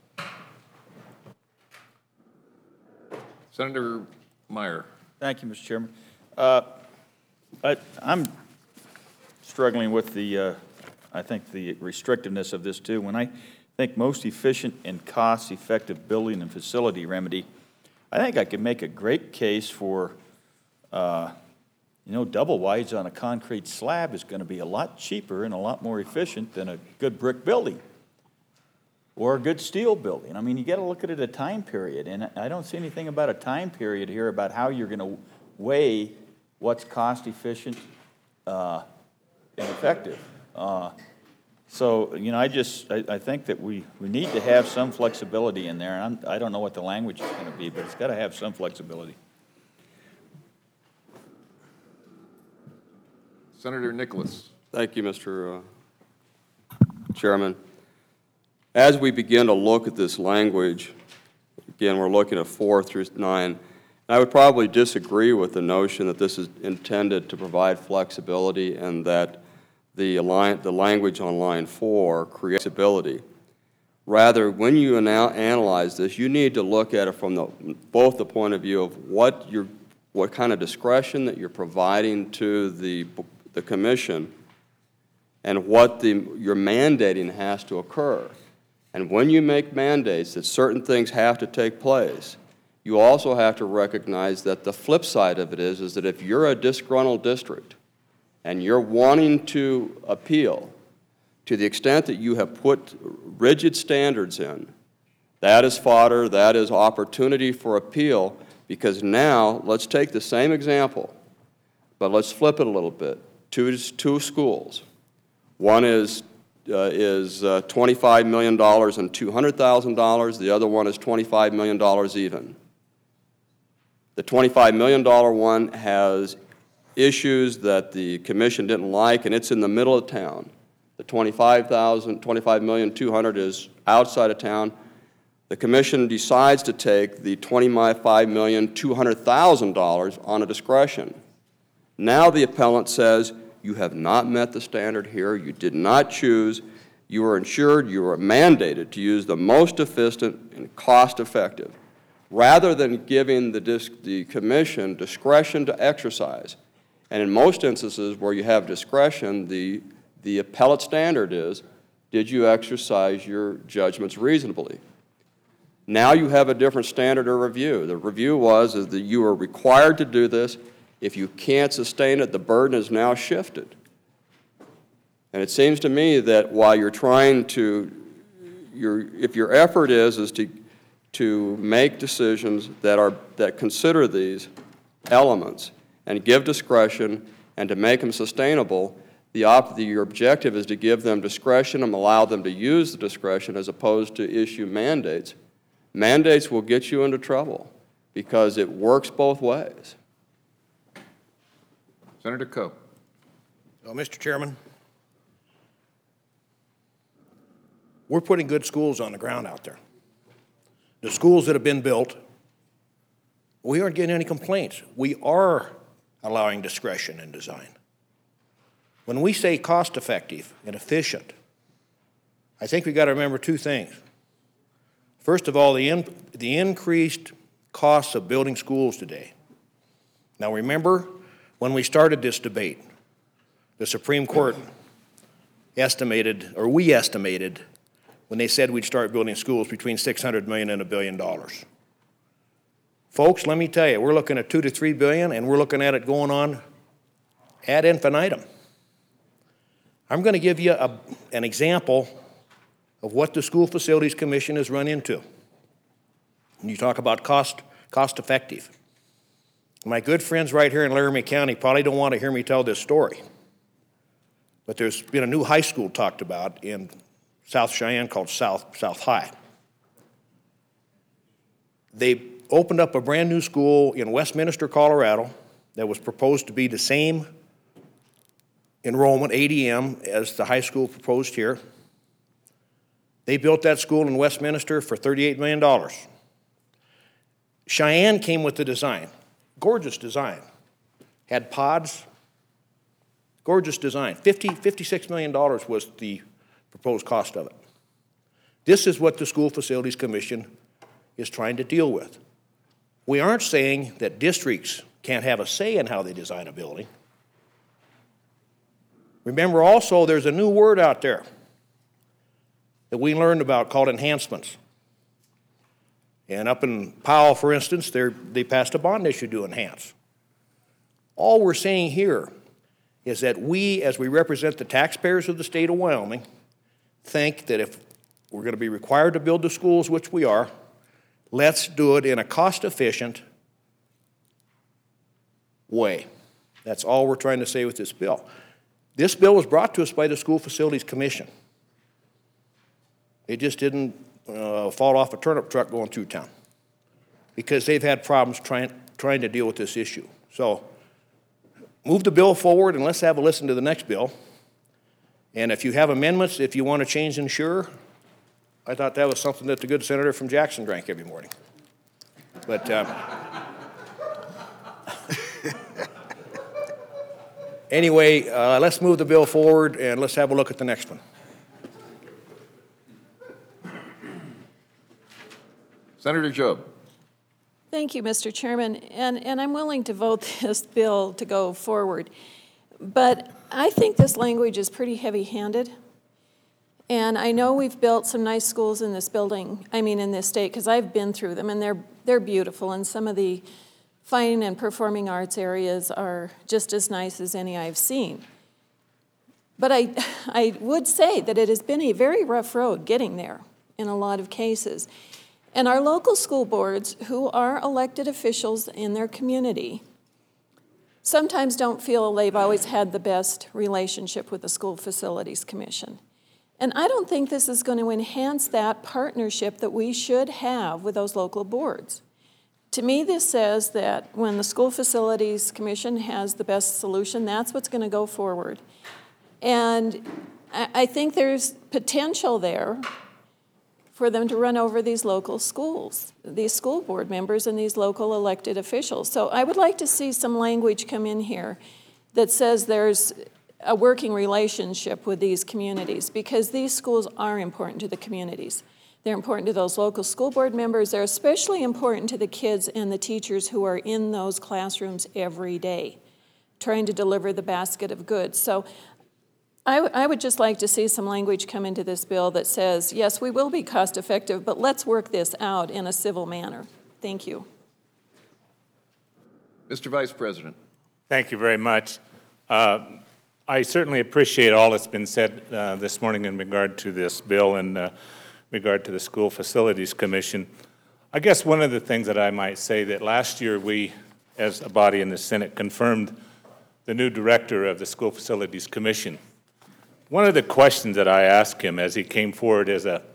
Senator Meyer. Thank you, Mister Chairman. Uh, I, I'm struggling with the, uh, I think, the restrictiveness of this too. When I think most efficient and cost-effective building and facility remedy, I think I could make a great case for, uh, you know, double wides on a concrete slab is going to be a lot cheaper and a lot more efficient than a good brick building or a good steel building. I mean, you got to look at it a time period, and I don't see anything about a time period here about how you're going to weigh what's cost efficient uh, and effective. Uh, so, you know, I just, I, I think that we, we need to have some flexibility in there, and I'm, I don't know what the language is going to be, but it's got to have some flexibility. Senator Nicholas. Thank you, Mister Uh, Chairman. As we begin to look at this language, again, we're looking at four through nine, I would probably disagree with the notion that this is intended to provide flexibility and that the, line, the language on line four creates ability. Rather, when you ana analyze this, you need to look at it from the, both the point of view of what, you're, what kind of discretion that you're providing to the, the commission and what the, your mandating has to occur. And when you make mandates that certain things have to take place, you also have to recognize that the flip side of it is, is that if you're a disgruntled district and you're wanting to appeal, to the extent that you have put rigid standards in, that is fodder, that is opportunity for appeal, because now, let's take the same example, but let's flip it a little bit. Two, two schools. One is Uh, is uh, twenty-five million dollars and two hundred thousand dollars. The other one is twenty-five million dollars even. The twenty-five million dollar one has issues that the commission didn't like, and it's in the middle of town. The twenty-five thousand, twenty-five million two hundred is outside of town. The commission decides to take the twenty-five million two hundred thousand dollars on a discretion. Now the appellant says, you have not met the standard here, you did not choose, you were insured, you were mandated to use the most efficient and cost-effective, rather than giving the, disc, the commission discretion to exercise. And in most instances where you have discretion, the, the appellate standard is, did you exercise your judgments reasonably? Now you have a different standard of review. The review was is that you are required to do this. If you can't sustain it, the burden is now shifted. And it seems to me that while you're trying to, your, if your effort is, is to, to make decisions that, are, that consider these elements and give discretion and to make them sustainable, the op- the, your objective is to give them discretion and allow them to use the discretion as opposed to issue mandates. Mandates will get you into trouble because it works both ways. Senator Coe. Well, Mister Chairman, we're putting good schools on the ground out there. The schools that have been built, we aren't getting any complaints. We are allowing discretion in design. When we say cost-effective and efficient, I think we've got to remember two things. First of all, the, in, the increased costs of building schools today. Now remember, when we started this debate, the Supreme Court estimated, or we estimated, when they said we'd start building schools between six hundred million dollars and a billion dollars. Folks, let me tell you, we're looking at two to three billion, and we're looking at it going on ad infinitum. I'm going to give you a, an example of what the School Facilities Commission has run into. When you talk about cost, cost effective. My good friends right here in Laramie County probably don't want to hear me tell this story. But there's been a new high school talked about in South Cheyenne called South, South High. They opened up a brand new school in Westminster, Colorado that was proposed to be the same enrollment, A D M, as the high school proposed here. They built that school in Westminster for thirty-eight million dollars. Cheyenne came with the design, gorgeous design. Had pods, gorgeous design. fifty, fifty-six million dollars was the proposed cost of it. This is what the School Facilities Commission is trying to deal with. We aren't saying that districts can't have a say in how they design a building. Remember also, there's a new word out there that we learned about called enhancements. And up in Powell, for instance, they passed a bond issue to enhance. All we're saying here is that we, as we represent the taxpayers of the state of Wyoming, think that if we're going to be required to build the schools, which we are, let's do it in a cost-efficient way. That's all we're trying to say with this bill. This bill was brought to us by the School Facilities Commission. It just didn't uh, fall off a turnip truck going through town because they've had problems trying, trying to deal with this issue. So move the bill forward and let's have a listen to the next bill. And if you have amendments, if you want to change insurer, I thought that was something that the good senator from Jackson drank every morning. But um, anyway, uh, let's move the bill forward and let's have a look at the next one. Senator Jobe. Thank you, Mister Chairman. And, and I'm willing to vote this bill to go forward. But I think this language is pretty heavy-handed. And I know we've built some nice schools in this building, I mean in this state, because I've been through them, and they're, they're beautiful. And some of the fine and performing arts areas are just as nice as any I've seen. But I, I would say that it has been a very rough road getting there in a lot of cases. And our local school boards, who are elected officials in their community, sometimes don't feel they've always had the best relationship with the School Facilities Commission. And I don't think this is going to enhance that partnership that we should have with those local boards. To me, this says that when the School Facilities Commission has the best solution, that's what's going to go forward. And I think there's potential there for them to run over these local schools, these school board members and these local elected officials. So I would like to see some language come in here that says there's a working relationship with these communities, because these schools are important to the communities. They're important to those local school board members. They're especially important to the kids and the teachers who are in those classrooms every day, trying to deliver the basket of goods. So I, w- I would just like to see some language come into this bill that says, yes, we will be cost effective, but let's work this out in a civil manner. Thank you. Mister Vice President. Thank you very much. Uh, I certainly appreciate all that's been said uh, this morning in regard to this bill and uh, regard to the School Facilities Commission. I guess one of the things that I might say that last year we, as a body in the Senate, confirmed the new director of the School Facilities Commission. One of the questions that I asked him as he came forward as a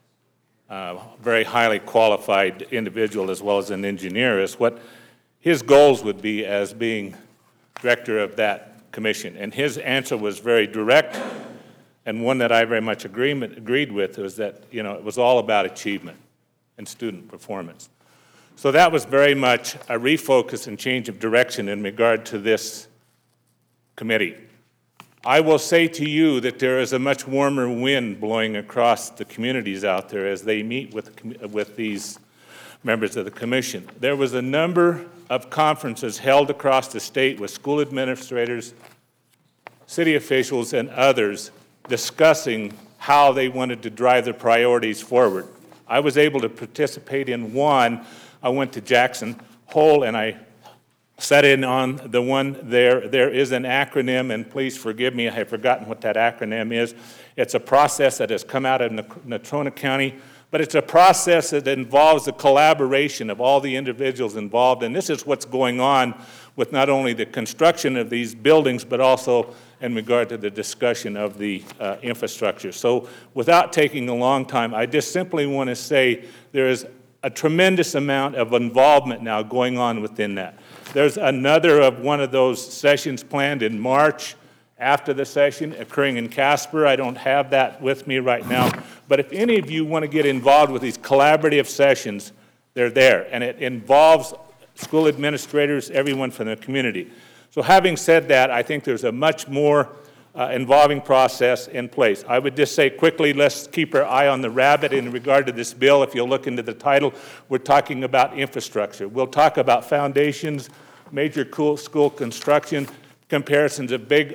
uh, very highly qualified individual as well as an engineer is what his goals would be as being director of that commission. And his answer was very direct, and one that I very much agreement, agreed with was that, you know, it was all about achievement and student performance. So that was very much a refocus and change of direction in regard to this committee. I will say to you that there is a much warmer wind blowing across the communities out there as they meet with, with these members of the commission. There was a number of conferences held across the state with school administrators, city officials, and others discussing how they wanted to drive their priorities forward. I was able to participate in one. I went to Jackson Hole and I sat in on the one there. There is an acronym, and please forgive me, I have forgotten what that acronym is. It's a process that has come out of Natrona County, but it's a process that involves the collaboration of all the individuals involved, and this is what's going on with not only the construction of these buildings, but also in regard to the discussion of the uh, infrastructure. So without taking a long time, I just simply want to say there is a tremendous amount of involvement now going on within that. There's another of one of those sessions planned in March after the session occurring in Casper. I don't have that with me right now, but if any of you want to get involved with these collaborative sessions, they're there, and it involves school administrators, everyone from the community. So having said that, I think there's a much more uh, involving process in place. I would just say quickly, let's keep our eye on the rabbit in regard to this bill. If you'll look into the title, we're talking about infrastructure. We'll talk about foundations, major cool school construction, comparisons of big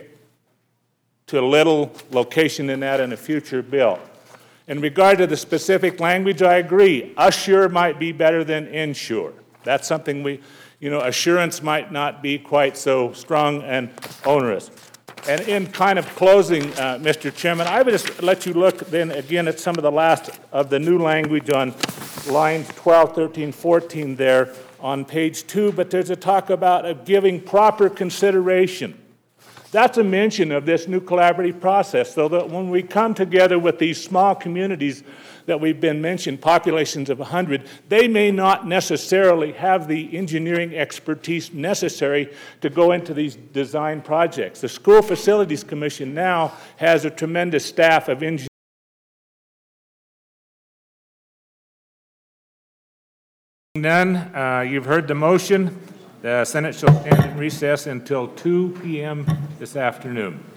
to little, location in that in a future bill. In regard to the specific language, I agree. Assure might be better than ensure. That's something we, you know, assurance might not be quite so strong and onerous. And in kind of closing, uh, Mister Chairman, I would just let you look then again at some of the last of the new language on lines twelve, thirteen, fourteen there on page two, but there's a talk about uh, giving proper consideration. That's a mention of this new collaborative process, so that when we come together with these small communities that we've been mentioned, populations of one hundred, they may not necessarily have the engineering expertise necessary to go into these design projects. The School Facilities Commission now has a tremendous staff of engineers. None. Uh, you've heard the motion. The Senate shall stand in recess until two p m this afternoon.